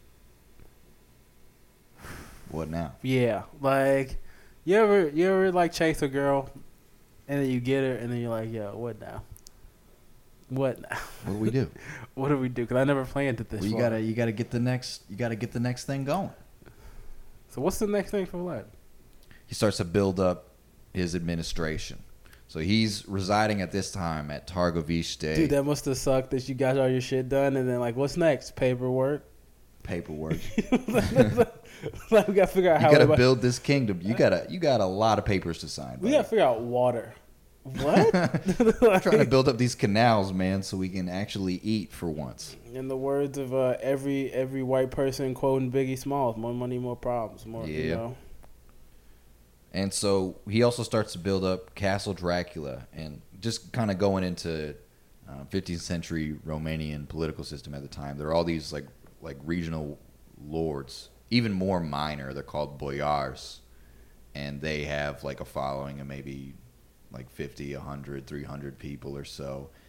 [SPEAKER 2] What now?
[SPEAKER 1] Yeah, like you ever you ever like chase a girl, and then you get her, and then you're like, "Yo, what now? What now?
[SPEAKER 2] What do we do?
[SPEAKER 1] What do we do?" Because I never planned it this
[SPEAKER 2] Well, you
[SPEAKER 1] far.
[SPEAKER 2] gotta you gotta get the next you gotta get the next thing going.
[SPEAKER 1] So what's the next thing for Vlad?
[SPEAKER 2] He starts to build up his administration. So he's residing at this time at Targovište.
[SPEAKER 1] Dude, that must have sucked that you got all your shit done, and then like, what's next? Paperwork.
[SPEAKER 2] paperwork.
[SPEAKER 1] Like, we gotta figure out
[SPEAKER 2] You
[SPEAKER 1] how
[SPEAKER 2] gotta
[SPEAKER 1] we,
[SPEAKER 2] build this kingdom. You gotta you got a lot of papers to sign.
[SPEAKER 1] we
[SPEAKER 2] buddy.
[SPEAKER 1] gotta figure out water. What?
[SPEAKER 2] I'm trying to build up these canals, man, so we can actually eat for once.
[SPEAKER 1] In the words of uh, every every white person quoting Biggie Smalls, more money, more problems, more you
[SPEAKER 2] Yeah.
[SPEAKER 1] know.
[SPEAKER 2] And so he also starts to build up Castle Dracula, and just kind of going into uh, fifteenth century Romanian political system at the time. There are all these like like regional lords, even more minor. They're called boyars, and they have like a following of maybe like fifty, one hundred, three hundred people or so.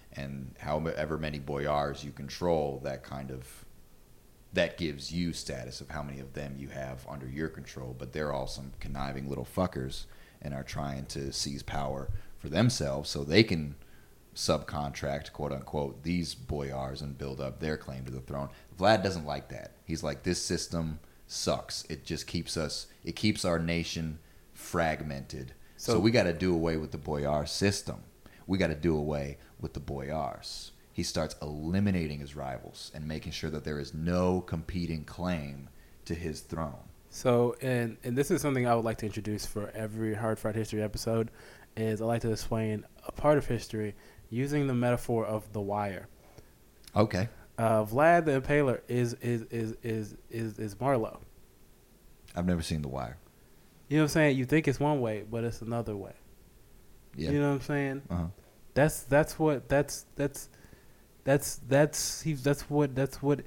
[SPEAKER 2] and however many boyars you control, that kind of that gives you status of how many of them you have under your control. But they're all some conniving little fuckers and are trying to seize power for themselves so they can subcontract, quote unquote, these boyars and build up their claim to the throne. Vlad doesn't like that. He's like, this system sucks. It just keeps us, it keeps our nation fragmented. So, so we got to do away with the boyar system. We got to do away with the boyars. He starts eliminating his rivals and making sure that there is no competing claim to his throne.
[SPEAKER 1] So, and and this is something I would like to introduce for every Hard Fight History episode, is I like to explain a part of history using the metaphor of The Wire.
[SPEAKER 2] Okay.
[SPEAKER 1] Uh, Vlad the Impaler is is is is is, is Marlowe.
[SPEAKER 2] I've never seen The Wire.
[SPEAKER 1] You know what I'm saying? You think it's one way, but it's another way.
[SPEAKER 2] Yeah.
[SPEAKER 1] You know what I'm saying?
[SPEAKER 2] Uh-huh.
[SPEAKER 1] That's that's what that's that's that's that's he that's what that's what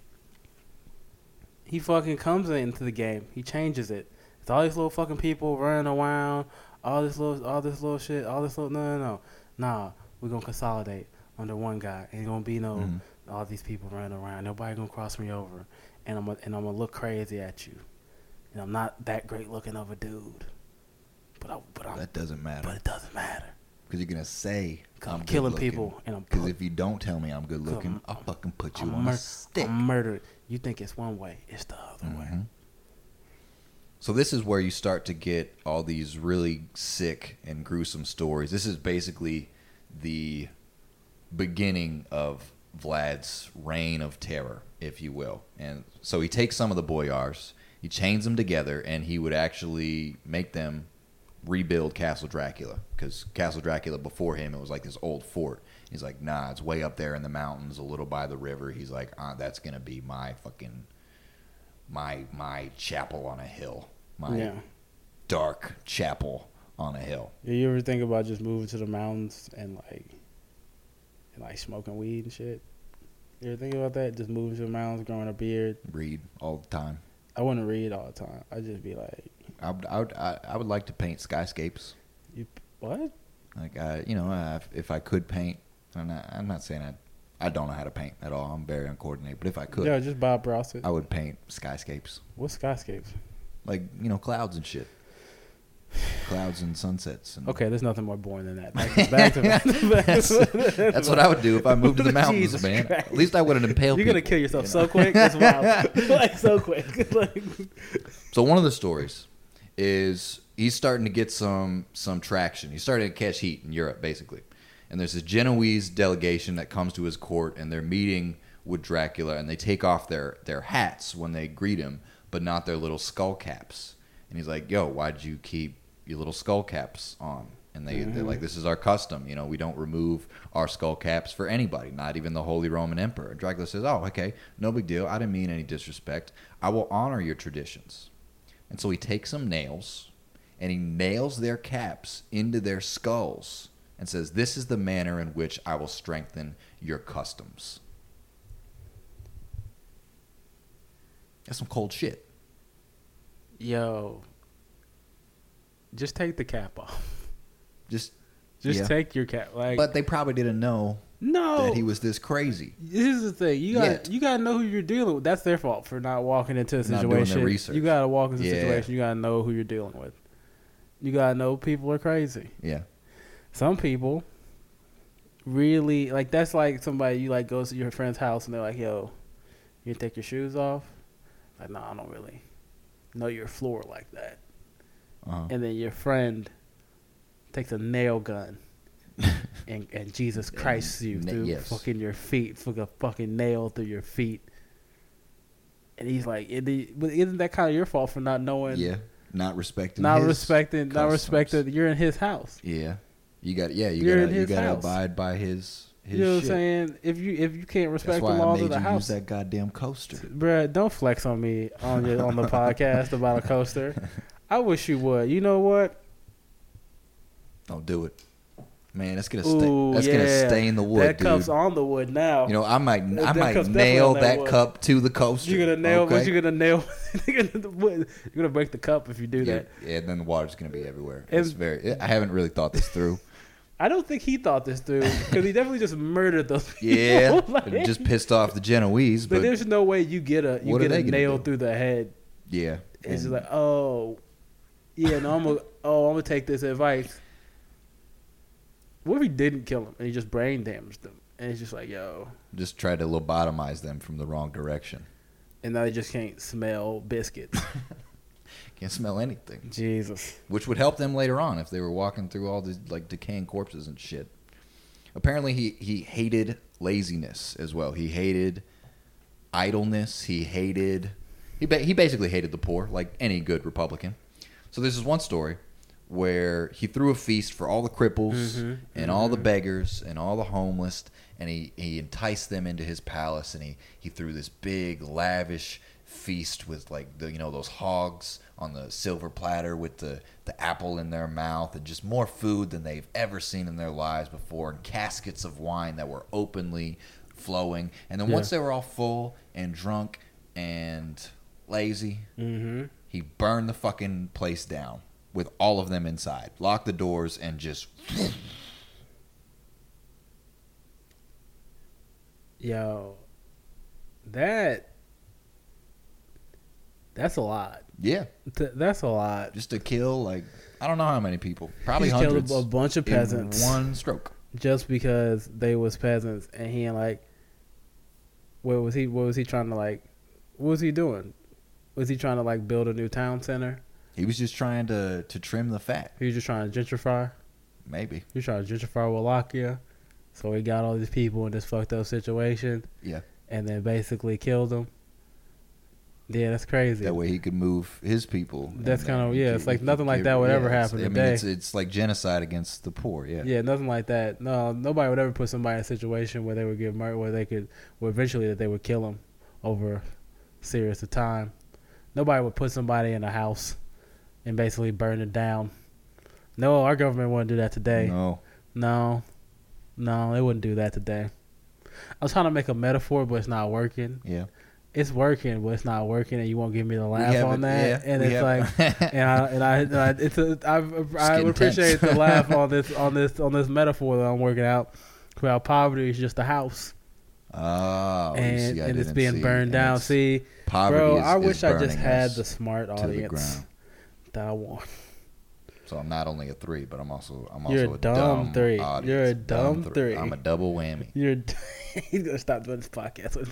[SPEAKER 1] he fucking comes into the game. He changes it. It's all these little fucking people running around, all this little all this little shit, all this little no no no. Nah, we're gonna consolidate under one guy. Ain't gonna be no mm-hmm. all these people running around. Nobody gonna cross me over. And I'm gonna, and I'm gonna look crazy at you. And I'm not that great looking of a dude. But I but I'm,
[SPEAKER 2] that doesn't matter.
[SPEAKER 1] But it doesn't matter.
[SPEAKER 2] Because you're going to say I'm,
[SPEAKER 1] I'm killing people. and I'm
[SPEAKER 2] Because if you don't tell me I'm good looking, I'll fucking put you I'm on mur- a stick.
[SPEAKER 1] I'm murdered. You think it's one way. It's the other mm-hmm. way.
[SPEAKER 2] So this is where you start to get all these really sick and gruesome stories. This is basically the beginning of Vlad's reign of terror, if you will. And so he takes some of the boyars, he chains them together, and he would actually make them rebuild Castle Dracula, because Castle Dracula before him, it was like this old fort. He's like, nah, it's way up there in the mountains, a little by the river. He's like, ah, that's gonna be my fucking my my chapel on a hill, my
[SPEAKER 1] yeah.
[SPEAKER 2] dark chapel on a hill.
[SPEAKER 1] Yeah, you ever think about just moving to the mountains and like and like smoking weed and shit? You ever think about that? Just moving to the mountains, growing a beard,
[SPEAKER 2] read all the time.
[SPEAKER 1] I wouldn't read all the time. I'd just be like,
[SPEAKER 2] I would, I would, I would like to paint skyscapes.
[SPEAKER 1] You what?
[SPEAKER 2] Like, I, you know, I, if I could paint, I'm not, I'm not saying I, I don't know how to paint at all. I'm very uncoordinated. But if I could,
[SPEAKER 1] yeah, just Bob Ross it.
[SPEAKER 2] I would paint skyscapes.
[SPEAKER 1] What skyscapes?
[SPEAKER 2] Like, you know, clouds and shit. Clouds and sunsets. And
[SPEAKER 1] okay, there's nothing more boring than that. Back to, back to, back to, back to,
[SPEAKER 2] that's, that's what I would do if I moved to the mountains, Jesus man. Christ. At least I wouldn't impale
[SPEAKER 1] You're
[SPEAKER 2] people.
[SPEAKER 1] You're going to kill yourself
[SPEAKER 2] you
[SPEAKER 1] so
[SPEAKER 2] know?
[SPEAKER 1] quick. It's wild. Like, so quick. Like,
[SPEAKER 2] so one of the stories is he's starting to get some some traction. He's starting to catch heat in Europe, basically. And there's this Genoese delegation that comes to his court, and they're meeting with Dracula, and they take off their, their hats when they greet him, but not their little skull caps. And he's like, yo, why'd you keep your little skull caps on? And they, mm-hmm. they're like, this is our custom. You know, we don't remove our skull caps for anybody, not even the Holy Roman Emperor. And Dracula says, oh, okay, no big deal. I didn't mean any disrespect. I will honor your traditions. And so he takes some nails, and he nails their caps into their skulls and says, this is the manner in which I will strengthen your customs. That's some cold shit.
[SPEAKER 1] Yo, just take the cap off.
[SPEAKER 2] Just,
[SPEAKER 1] just
[SPEAKER 2] yeah.
[SPEAKER 1] take your cap. Like,
[SPEAKER 2] but they probably didn't know
[SPEAKER 1] no,
[SPEAKER 2] that he was this crazy.
[SPEAKER 1] Here's the thing: you got
[SPEAKER 2] Yet.
[SPEAKER 1] you got to know who you're dealing with. That's their fault for not walking into a situation.
[SPEAKER 2] Not doing their research.
[SPEAKER 1] You got to walk into a
[SPEAKER 2] yeah.
[SPEAKER 1] situation. You got to know who you're dealing with. You got to know people are crazy.
[SPEAKER 2] Yeah.
[SPEAKER 1] Some people really like that's like somebody you like goes to your friend's house and they're like, "Yo, you take your shoes off." Like, no, I don't really know your floor like that. Uh-huh. And then your friend takes a nail gun and, and Jesus Christ you through yes. fucking your feet, fucking a fucking nail through your feet. And he's like, but isn't that kind of your fault for not knowing?
[SPEAKER 2] Yeah, not respecting.
[SPEAKER 1] Not
[SPEAKER 2] his
[SPEAKER 1] respecting.
[SPEAKER 2] customs.
[SPEAKER 1] Not respecting. You're in his house.
[SPEAKER 2] Yeah, you got. Yeah, you
[SPEAKER 1] You're
[SPEAKER 2] got. You got to abide by his. His
[SPEAKER 1] you know what
[SPEAKER 2] shit.
[SPEAKER 1] I'm saying? If you if you can't respect
[SPEAKER 2] That's why
[SPEAKER 1] the laws
[SPEAKER 2] I made
[SPEAKER 1] of the
[SPEAKER 2] you
[SPEAKER 1] house,
[SPEAKER 2] use that goddamn coaster,
[SPEAKER 1] bruh. Don't flex on me on your on the podcast about a coaster. I wish you would. You know what?
[SPEAKER 2] Don't do it, man. That's gonna
[SPEAKER 1] Ooh,
[SPEAKER 2] stay. That's
[SPEAKER 1] yeah.
[SPEAKER 2] gonna stain the wood.
[SPEAKER 1] That
[SPEAKER 2] dude.
[SPEAKER 1] cup's on the wood now.
[SPEAKER 2] You know, I might, I
[SPEAKER 1] that
[SPEAKER 2] might nail that, that cup to the coaster.
[SPEAKER 1] You're gonna nail,
[SPEAKER 2] okay?
[SPEAKER 1] but you're gonna nail. You're gonna break the cup if you do
[SPEAKER 2] yeah,
[SPEAKER 1] that.
[SPEAKER 2] Yeah, and then the water's gonna be everywhere. It's very. I haven't really thought this through,
[SPEAKER 1] I don't think he thought this through because he definitely just murdered those people.
[SPEAKER 2] Yeah,
[SPEAKER 1] like,
[SPEAKER 2] just pissed off the Genoese. But
[SPEAKER 1] like, there's no way you get a you
[SPEAKER 2] what are
[SPEAKER 1] get a
[SPEAKER 2] they gonna
[SPEAKER 1] nail
[SPEAKER 2] do?
[SPEAKER 1] through the head.
[SPEAKER 2] yeah,
[SPEAKER 1] It's just
[SPEAKER 2] and-
[SPEAKER 1] like, oh, yeah, no, I'm gonna, oh, I'm gonna take this advice. What if he didn't kill him and he just brain damaged them? And it's just like, yo,
[SPEAKER 2] just tried to lobotomize them from the wrong direction.
[SPEAKER 1] and now they just can't smell biscuits.
[SPEAKER 2] Can't smell anything,
[SPEAKER 1] Jesus.
[SPEAKER 2] which would help them later on if they were walking through all these like decaying corpses and shit. Apparently, he he hated laziness as well. He hated idleness. He hated he ba- he basically hated the poor, like any good Republican. So this is one story where he threw a feast for all the cripples
[SPEAKER 1] Mm-hmm,
[SPEAKER 2] and all the beggars and all the homeless, and he, he enticed them into his palace, and he, he threw this big lavish feast with like the you know those hogs on the silver platter with the, the apple in their mouth, and just more food than they've ever seen in their lives before, and caskets of wine that were openly flowing. And then
[SPEAKER 1] Yeah.
[SPEAKER 2] once they were all full and drunk and lazy,
[SPEAKER 1] Mm-hmm.
[SPEAKER 2] he burned the fucking place down with all of them inside, locked the doors, and just
[SPEAKER 1] Yo, that that's a lot.
[SPEAKER 2] yeah,
[SPEAKER 1] Th- that's a lot.
[SPEAKER 2] just to kill like I don't know how many people, probably
[SPEAKER 1] He
[SPEAKER 2] hundreds,
[SPEAKER 1] killed a, a bunch of
[SPEAKER 2] in
[SPEAKER 1] peasants
[SPEAKER 2] one stroke.
[SPEAKER 1] just because they was peasants, and he like, what was he? What was he trying to like? What was he doing? Was he trying to like build a new town center?
[SPEAKER 2] He was just trying to to trim the fat,
[SPEAKER 1] He was just trying to gentrify.
[SPEAKER 2] maybe.
[SPEAKER 1] He was trying to gentrify Wallachia, so he got all these people in this fucked up situation,
[SPEAKER 2] Yeah,
[SPEAKER 1] and then basically killed them. Yeah, that's crazy.
[SPEAKER 2] that way he could move his people. and
[SPEAKER 1] That's
[SPEAKER 2] then
[SPEAKER 1] kinda-
[SPEAKER 2] he
[SPEAKER 1] yeah,
[SPEAKER 2] could-
[SPEAKER 1] it's like
[SPEAKER 2] he
[SPEAKER 1] nothing
[SPEAKER 2] could
[SPEAKER 1] like
[SPEAKER 2] give-
[SPEAKER 1] that would
[SPEAKER 2] yeah,
[SPEAKER 1] ever
[SPEAKER 2] it's-
[SPEAKER 1] happen
[SPEAKER 2] I mean,
[SPEAKER 1] today.
[SPEAKER 2] it's it's like genocide against the poor. Yeah,
[SPEAKER 1] Yeah, nothing like that. No, nobody would ever put somebody in a situation where they would get murdered, where they could, where eventually that they would kill them over a series of time. Nobody would put somebody in a house and basically burn it down. No, our government wouldn't do that today.
[SPEAKER 2] No,
[SPEAKER 1] No, no, they wouldn't do that today. I was trying to make a metaphor, but it's not working.
[SPEAKER 2] yeah.
[SPEAKER 1] It's working, but it's not working, and you won't give me the laugh
[SPEAKER 2] have
[SPEAKER 1] on
[SPEAKER 2] it,
[SPEAKER 1] that.
[SPEAKER 2] yeah,
[SPEAKER 1] and
[SPEAKER 2] we
[SPEAKER 1] it's
[SPEAKER 2] have-
[SPEAKER 1] like, and I and I, and I it's a, I, I would
[SPEAKER 2] getting
[SPEAKER 1] appreciate
[SPEAKER 2] tense.
[SPEAKER 1] the laugh on this on this on this metaphor that I'm working out. About poverty is just a house,
[SPEAKER 2] Oh, you
[SPEAKER 1] and
[SPEAKER 2] see, I
[SPEAKER 1] and it's
[SPEAKER 2] didn't
[SPEAKER 1] being
[SPEAKER 2] see.
[SPEAKER 1] burned
[SPEAKER 2] And
[SPEAKER 1] down.
[SPEAKER 2] it's-
[SPEAKER 1] See,
[SPEAKER 2] poverty
[SPEAKER 1] bro,
[SPEAKER 2] is,
[SPEAKER 1] I
[SPEAKER 2] is
[SPEAKER 1] wish I just
[SPEAKER 2] burning
[SPEAKER 1] had
[SPEAKER 2] us
[SPEAKER 1] the smart
[SPEAKER 2] to the
[SPEAKER 1] audience
[SPEAKER 2] ground.
[SPEAKER 1] that I want.
[SPEAKER 2] So I'm not only a three, but I'm also I'm
[SPEAKER 1] You're
[SPEAKER 2] also
[SPEAKER 1] a
[SPEAKER 2] a
[SPEAKER 1] dumb
[SPEAKER 2] dumb
[SPEAKER 1] three.
[SPEAKER 2] audience.
[SPEAKER 1] You're a dumb three.
[SPEAKER 2] I'm a double whammy.
[SPEAKER 1] You're he's gonna stop doing this podcast with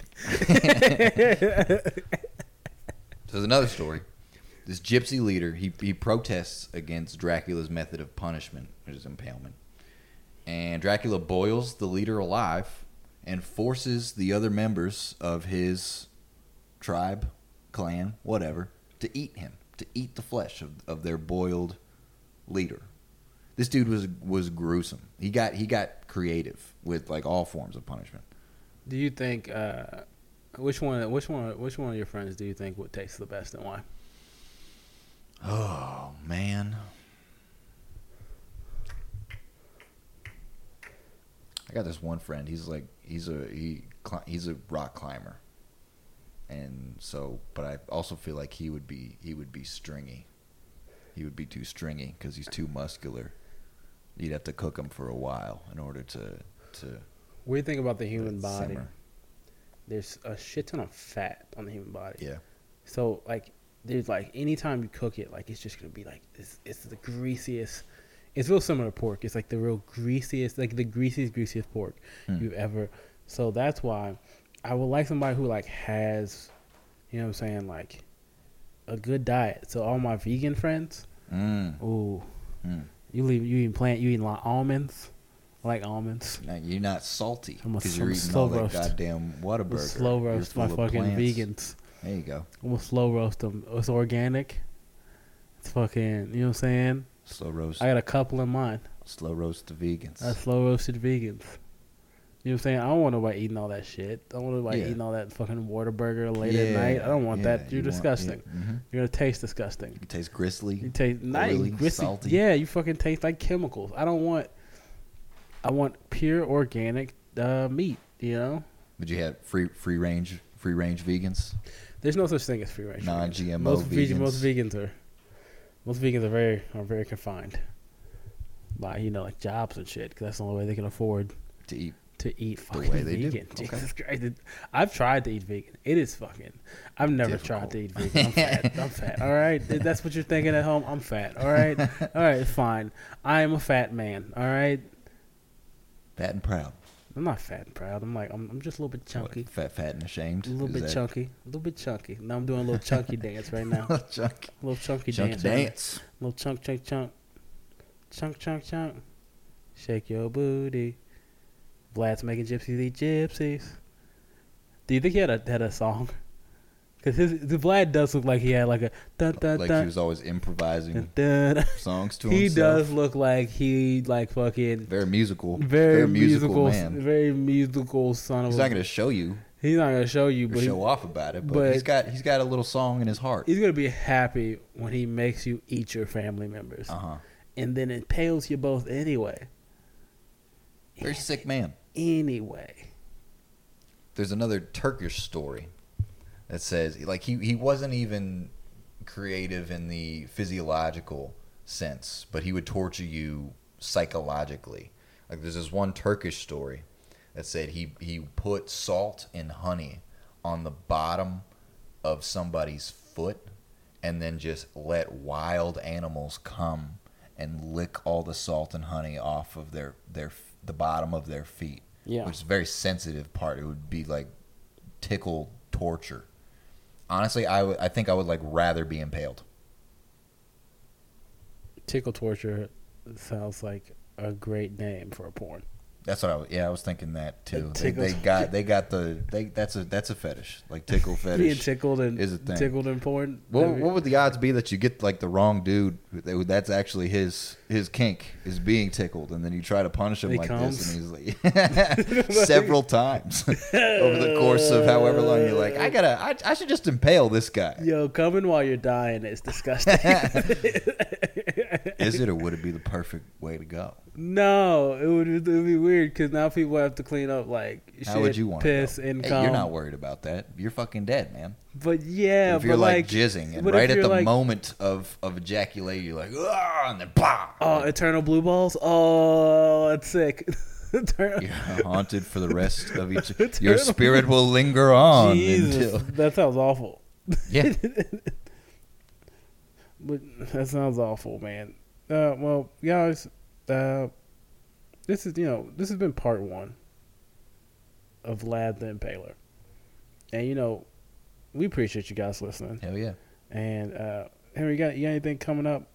[SPEAKER 1] me.
[SPEAKER 2] So there's another story. This gypsy leader, he he protests against Dracula's method of punishment, which is impalement. And Dracula boils the leader alive and forces the other members of his tribe, clan, whatever, to eat him, to eat the flesh of, of their boiled leader. This dude was was gruesome. He got he got creative with like all forms of punishment.
[SPEAKER 1] Do you think uh, which one which one which one of your friends do you think would taste the best and why?
[SPEAKER 2] Oh man. I got this one friend. He's like he's a he cli- he's a rock climber, and so but I also feel like he would be he would be stringy. He would be too stringy because he's too muscular. You'd have to cook him for a while in order to to.
[SPEAKER 1] What do you think about the human
[SPEAKER 2] let it
[SPEAKER 1] body?
[SPEAKER 2] simmer.
[SPEAKER 1] There's a shit ton of fat on the human body.
[SPEAKER 2] Yeah,
[SPEAKER 1] So like there's like anytime you cook it, like it's just gonna be like it's it's the greasiest. It's real similar to pork. It's like the real greasiest, like the greasiest, greasiest pork
[SPEAKER 2] Hmm.
[SPEAKER 1] you've ever. So that's why I would like somebody who like has, you know what I'm saying, like a good diet. So all my vegan friends,
[SPEAKER 2] Mm.
[SPEAKER 1] ooh,
[SPEAKER 2] Mm.
[SPEAKER 1] you leave you eating plant, you eating like almonds. I like almonds.
[SPEAKER 2] Now, you're not salty
[SPEAKER 1] I'm a-
[SPEAKER 2] because
[SPEAKER 1] I'm
[SPEAKER 2] you're
[SPEAKER 1] a
[SPEAKER 2] eating
[SPEAKER 1] slow
[SPEAKER 2] all that
[SPEAKER 1] roast.
[SPEAKER 2] goddamn
[SPEAKER 1] I'm
[SPEAKER 2] Whataburger.
[SPEAKER 1] gonna slow
[SPEAKER 2] You're
[SPEAKER 1] roast my
[SPEAKER 2] full of
[SPEAKER 1] fucking
[SPEAKER 2] plants.
[SPEAKER 1] vegans.
[SPEAKER 2] There you go.
[SPEAKER 1] I'm gonna slow roast them. It's organic. It's fucking, you know what I'm saying?
[SPEAKER 2] Slow roast.
[SPEAKER 1] I got a couple in mind.
[SPEAKER 2] Slow roast the vegans.
[SPEAKER 1] I slow roasted vegans. You know what I'm saying? I don't want nobody eating all that shit. I don't want nobody
[SPEAKER 2] Yeah.
[SPEAKER 1] eating all that fucking Whataburger late at
[SPEAKER 2] Yeah,
[SPEAKER 1] night. I don't want
[SPEAKER 2] yeah,
[SPEAKER 1] that. You're
[SPEAKER 2] you want-
[SPEAKER 1] disgusting.
[SPEAKER 2] yeah, mhm.
[SPEAKER 1] You're gonna taste disgusting.
[SPEAKER 2] It tastes gristly.
[SPEAKER 1] You taste not even
[SPEAKER 2] oily,
[SPEAKER 1] gristy.
[SPEAKER 2] salty.
[SPEAKER 1] Yeah, you fucking taste like chemicals. I don't want. I want pure organic uh, meat. You know,
[SPEAKER 2] Would you have free free range free range vegans?
[SPEAKER 1] there's no such thing as free range. vegans.
[SPEAKER 2] Non-G M O
[SPEAKER 1] Most vegan,
[SPEAKER 2] vegans?
[SPEAKER 1] most vegans are, most vegans are very are very confined. by, you know, like jobs and shit, because that's the only way they can afford
[SPEAKER 2] To eat.
[SPEAKER 1] to eat
[SPEAKER 2] The
[SPEAKER 1] fucking
[SPEAKER 2] way they do.
[SPEAKER 1] vegan.
[SPEAKER 2] Okay.
[SPEAKER 1] Jesus Christ. I've tried to eat vegan. It is fucking. I've never
[SPEAKER 2] Difficult.
[SPEAKER 1] tried to eat vegan. I'm fat. I'm fat. All right. If that's what you're thinking at home, I'm fat. All right. All right. Fine. I am a fat man. All right.
[SPEAKER 2] Fat and proud.
[SPEAKER 1] I'm not fat and proud. I'm like, I'm, I'm just a little bit chunky.
[SPEAKER 2] What, fat, fat and ashamed.
[SPEAKER 1] A little
[SPEAKER 2] Is
[SPEAKER 1] bit
[SPEAKER 2] that-
[SPEAKER 1] chunky. A little bit chunky. Now I'm doing a little chunky dance right now.
[SPEAKER 2] Chunky.
[SPEAKER 1] A little chunky,
[SPEAKER 2] Chunky
[SPEAKER 1] dance. right now.
[SPEAKER 2] dance.
[SPEAKER 1] Little chunk, chunk, chunk. Chunk, chunk, chunk. Shake your booty. Vlad's making gypsies eat gypsies. Do you think he had a had a song? Because his the Vlad does look like he had like a dun dun
[SPEAKER 2] Like
[SPEAKER 1] dun.
[SPEAKER 2] he was always improvising
[SPEAKER 1] dun, dun.
[SPEAKER 2] songs to
[SPEAKER 1] He
[SPEAKER 2] himself.
[SPEAKER 1] does look like he like fucking
[SPEAKER 2] Very musical.
[SPEAKER 1] very,
[SPEAKER 2] musical,
[SPEAKER 1] musical,
[SPEAKER 2] man.
[SPEAKER 1] very musical son of
[SPEAKER 2] He's
[SPEAKER 1] a.
[SPEAKER 2] not going to show you
[SPEAKER 1] He's not gonna show you,
[SPEAKER 2] or
[SPEAKER 1] but he-
[SPEAKER 2] show off about it, but,
[SPEAKER 1] but-
[SPEAKER 2] he's got he's got a little song in his heart.
[SPEAKER 1] he's gonna be happy when he makes you eat your family members,
[SPEAKER 2] Uh huh.
[SPEAKER 1] and then impales you both anyway.
[SPEAKER 2] Very sick man.
[SPEAKER 1] Anyway.
[SPEAKER 2] There's another Turkish story that says like he, he wasn't even creative in the physiological sense, but he would torture you psychologically. Like there's this one Turkish story that said he, he put salt and honey on the bottom of somebody's foot and then just let wild animals come and lick all the salt and honey off of their, their the bottom of their feet.
[SPEAKER 1] Yeah.
[SPEAKER 2] Which is a very sensitive part. It would be like tickle torture. Honestly, I would- I think I would like rather be impaled.
[SPEAKER 1] Tickle torture sounds like a great name for a porn.
[SPEAKER 2] That's what I was. Yeah, I was thinking that too. They,
[SPEAKER 1] Tickle
[SPEAKER 2] they
[SPEAKER 1] torture.
[SPEAKER 2] got they got the they. That's a that's a fetish. Like tickle
[SPEAKER 1] Being
[SPEAKER 2] fetish.
[SPEAKER 1] tickled and
[SPEAKER 2] is a thing.
[SPEAKER 1] tickled in porn.
[SPEAKER 2] What, what would the odds be that you get like the wrong dude? who- That's actually his his kink is being tickled, and then you try to punish him
[SPEAKER 1] He
[SPEAKER 2] like
[SPEAKER 1] comes.
[SPEAKER 2] this, and he's like several times over the course of however long. You're like, I gotta, I, I should just impale this guy.
[SPEAKER 1] Yo, coming while you're dying is disgusting.
[SPEAKER 2] Is it or would it be the perfect way to go?
[SPEAKER 1] No, it would, it would be weird because now people have to clean up like shit,
[SPEAKER 2] How would you want
[SPEAKER 1] piss,
[SPEAKER 2] to
[SPEAKER 1] and
[SPEAKER 2] hey,
[SPEAKER 1] cum.
[SPEAKER 2] You're not worried about that. You're fucking dead, man.
[SPEAKER 1] But yeah,
[SPEAKER 2] What if you're
[SPEAKER 1] but
[SPEAKER 2] like,
[SPEAKER 1] like
[SPEAKER 2] jizzing, and
[SPEAKER 1] what if
[SPEAKER 2] right at
[SPEAKER 1] you're
[SPEAKER 2] the
[SPEAKER 1] like,
[SPEAKER 2] moment of of ejaculation, you're like, ah, and then bah.
[SPEAKER 1] oh,
[SPEAKER 2] Like,
[SPEAKER 1] eternal blue balls. Oh, that's sick. Eternal.
[SPEAKER 2] you're haunted for the rest of each.
[SPEAKER 1] Eternal-
[SPEAKER 2] Your spirit will linger on
[SPEAKER 1] Jesus,
[SPEAKER 2] until.
[SPEAKER 1] that sounds awful.
[SPEAKER 2] Yeah,
[SPEAKER 1] But that sounds awful, man. Uh, well, guys, uh, this is you know this has been part one of Vlad the Impaler, and you know we appreciate you guys listening.
[SPEAKER 2] hell yeah.
[SPEAKER 1] And uh, Henry, you got you got anything coming up?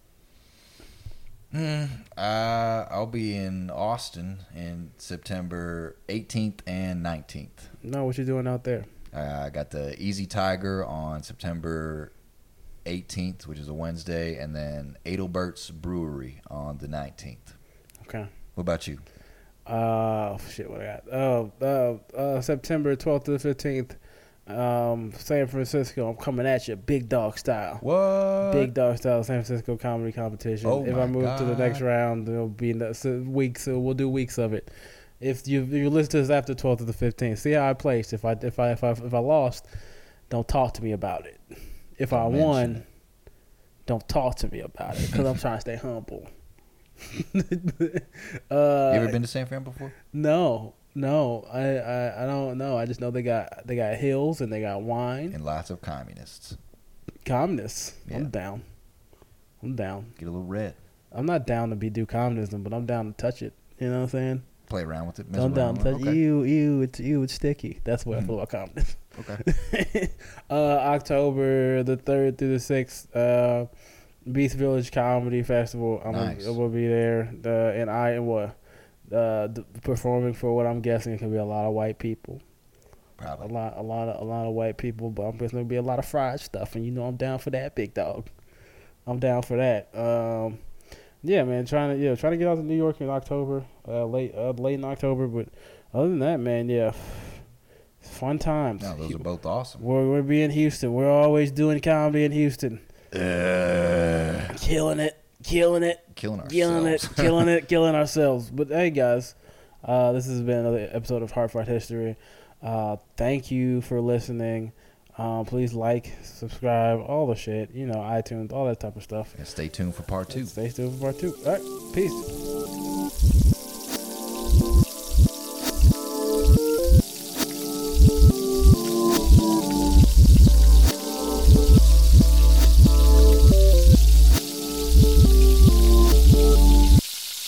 [SPEAKER 2] Mm, uh, I'll be in Austin in September eighteenth and nineteenth.
[SPEAKER 1] No, what you doing out there?
[SPEAKER 2] Uh, I got the Easy Tiger on September eighteenth, which is a Wednesday, and then Adelbert's Brewery on the nineteenth.
[SPEAKER 1] Okay.
[SPEAKER 2] What about you?
[SPEAKER 1] Uh, shit, what I got? Oh, uh, uh, September twelfth to the fifteenth. Um, San Francisco. I'm coming at you, big dog style.
[SPEAKER 2] What?
[SPEAKER 1] Big Dog Style San Francisco comedy competition.
[SPEAKER 2] Oh
[SPEAKER 1] if
[SPEAKER 2] my
[SPEAKER 1] I move to the next
[SPEAKER 2] God.
[SPEAKER 1] round, there'll be no, so weeks. So we'll do weeks of it. If you if you listen to this after twelfth to the fifteenth, see how I placed. If I if I if I if I lost, don't talk to me about it. If I
[SPEAKER 2] Don't mention
[SPEAKER 1] won,
[SPEAKER 2] it.
[SPEAKER 1] don't talk to me about it because I'm trying to stay humble. uh,
[SPEAKER 2] You ever been to San Fran before?
[SPEAKER 1] No, no, I, I I don't know. I just know they got they got hills and they got wine.
[SPEAKER 2] And lots of communists.
[SPEAKER 1] Communists.
[SPEAKER 2] Yeah.
[SPEAKER 1] I'm down. I'm down.
[SPEAKER 2] Get a little red.
[SPEAKER 1] I'm not down to be do communism, but I'm down to touch it. You know what I'm saying?
[SPEAKER 2] Play around with it. mess
[SPEAKER 1] I'm down
[SPEAKER 2] around
[SPEAKER 1] to
[SPEAKER 2] with
[SPEAKER 1] touch
[SPEAKER 2] it. Okay.
[SPEAKER 1] you, you, it's you, it's sticky. That's what I
[SPEAKER 2] Mhm.
[SPEAKER 1] feel about communism.
[SPEAKER 2] Okay.
[SPEAKER 1] uh, October the third through the sixth, uh, Beast Village Comedy Festival. I'm
[SPEAKER 2] Nice.
[SPEAKER 1] gonna, will be there, uh, in Iowa, uh, d- performing for what I'm guessing can be a lot of white people. A
[SPEAKER 2] Probably.
[SPEAKER 1] lot, a lot of, a lot of white people, but I'm guessing there'll be a lot of fried stuff, and you know I'm down for that, big dog. I'm down for that. Um, yeah, man, trying to yeah, trying to get out to New York in October, uh, late, uh, late in October. But other than that, man, yeah, fun times.
[SPEAKER 2] No, those are both awesome.
[SPEAKER 1] We're we're be in Houston. We're always doing comedy in Houston,
[SPEAKER 2] Uh,
[SPEAKER 1] killing it, killing it,
[SPEAKER 2] killing ourselves.
[SPEAKER 1] killing it, killing it, killing ourselves. But hey, guys, uh, this has been another episode of Heart Fight History. Uh, thank you for listening. Um, please like, subscribe, all the shit. You know, iTunes, all that type of stuff.
[SPEAKER 2] And stay tuned for part two.
[SPEAKER 1] Stay tuned for part two. All right, peace.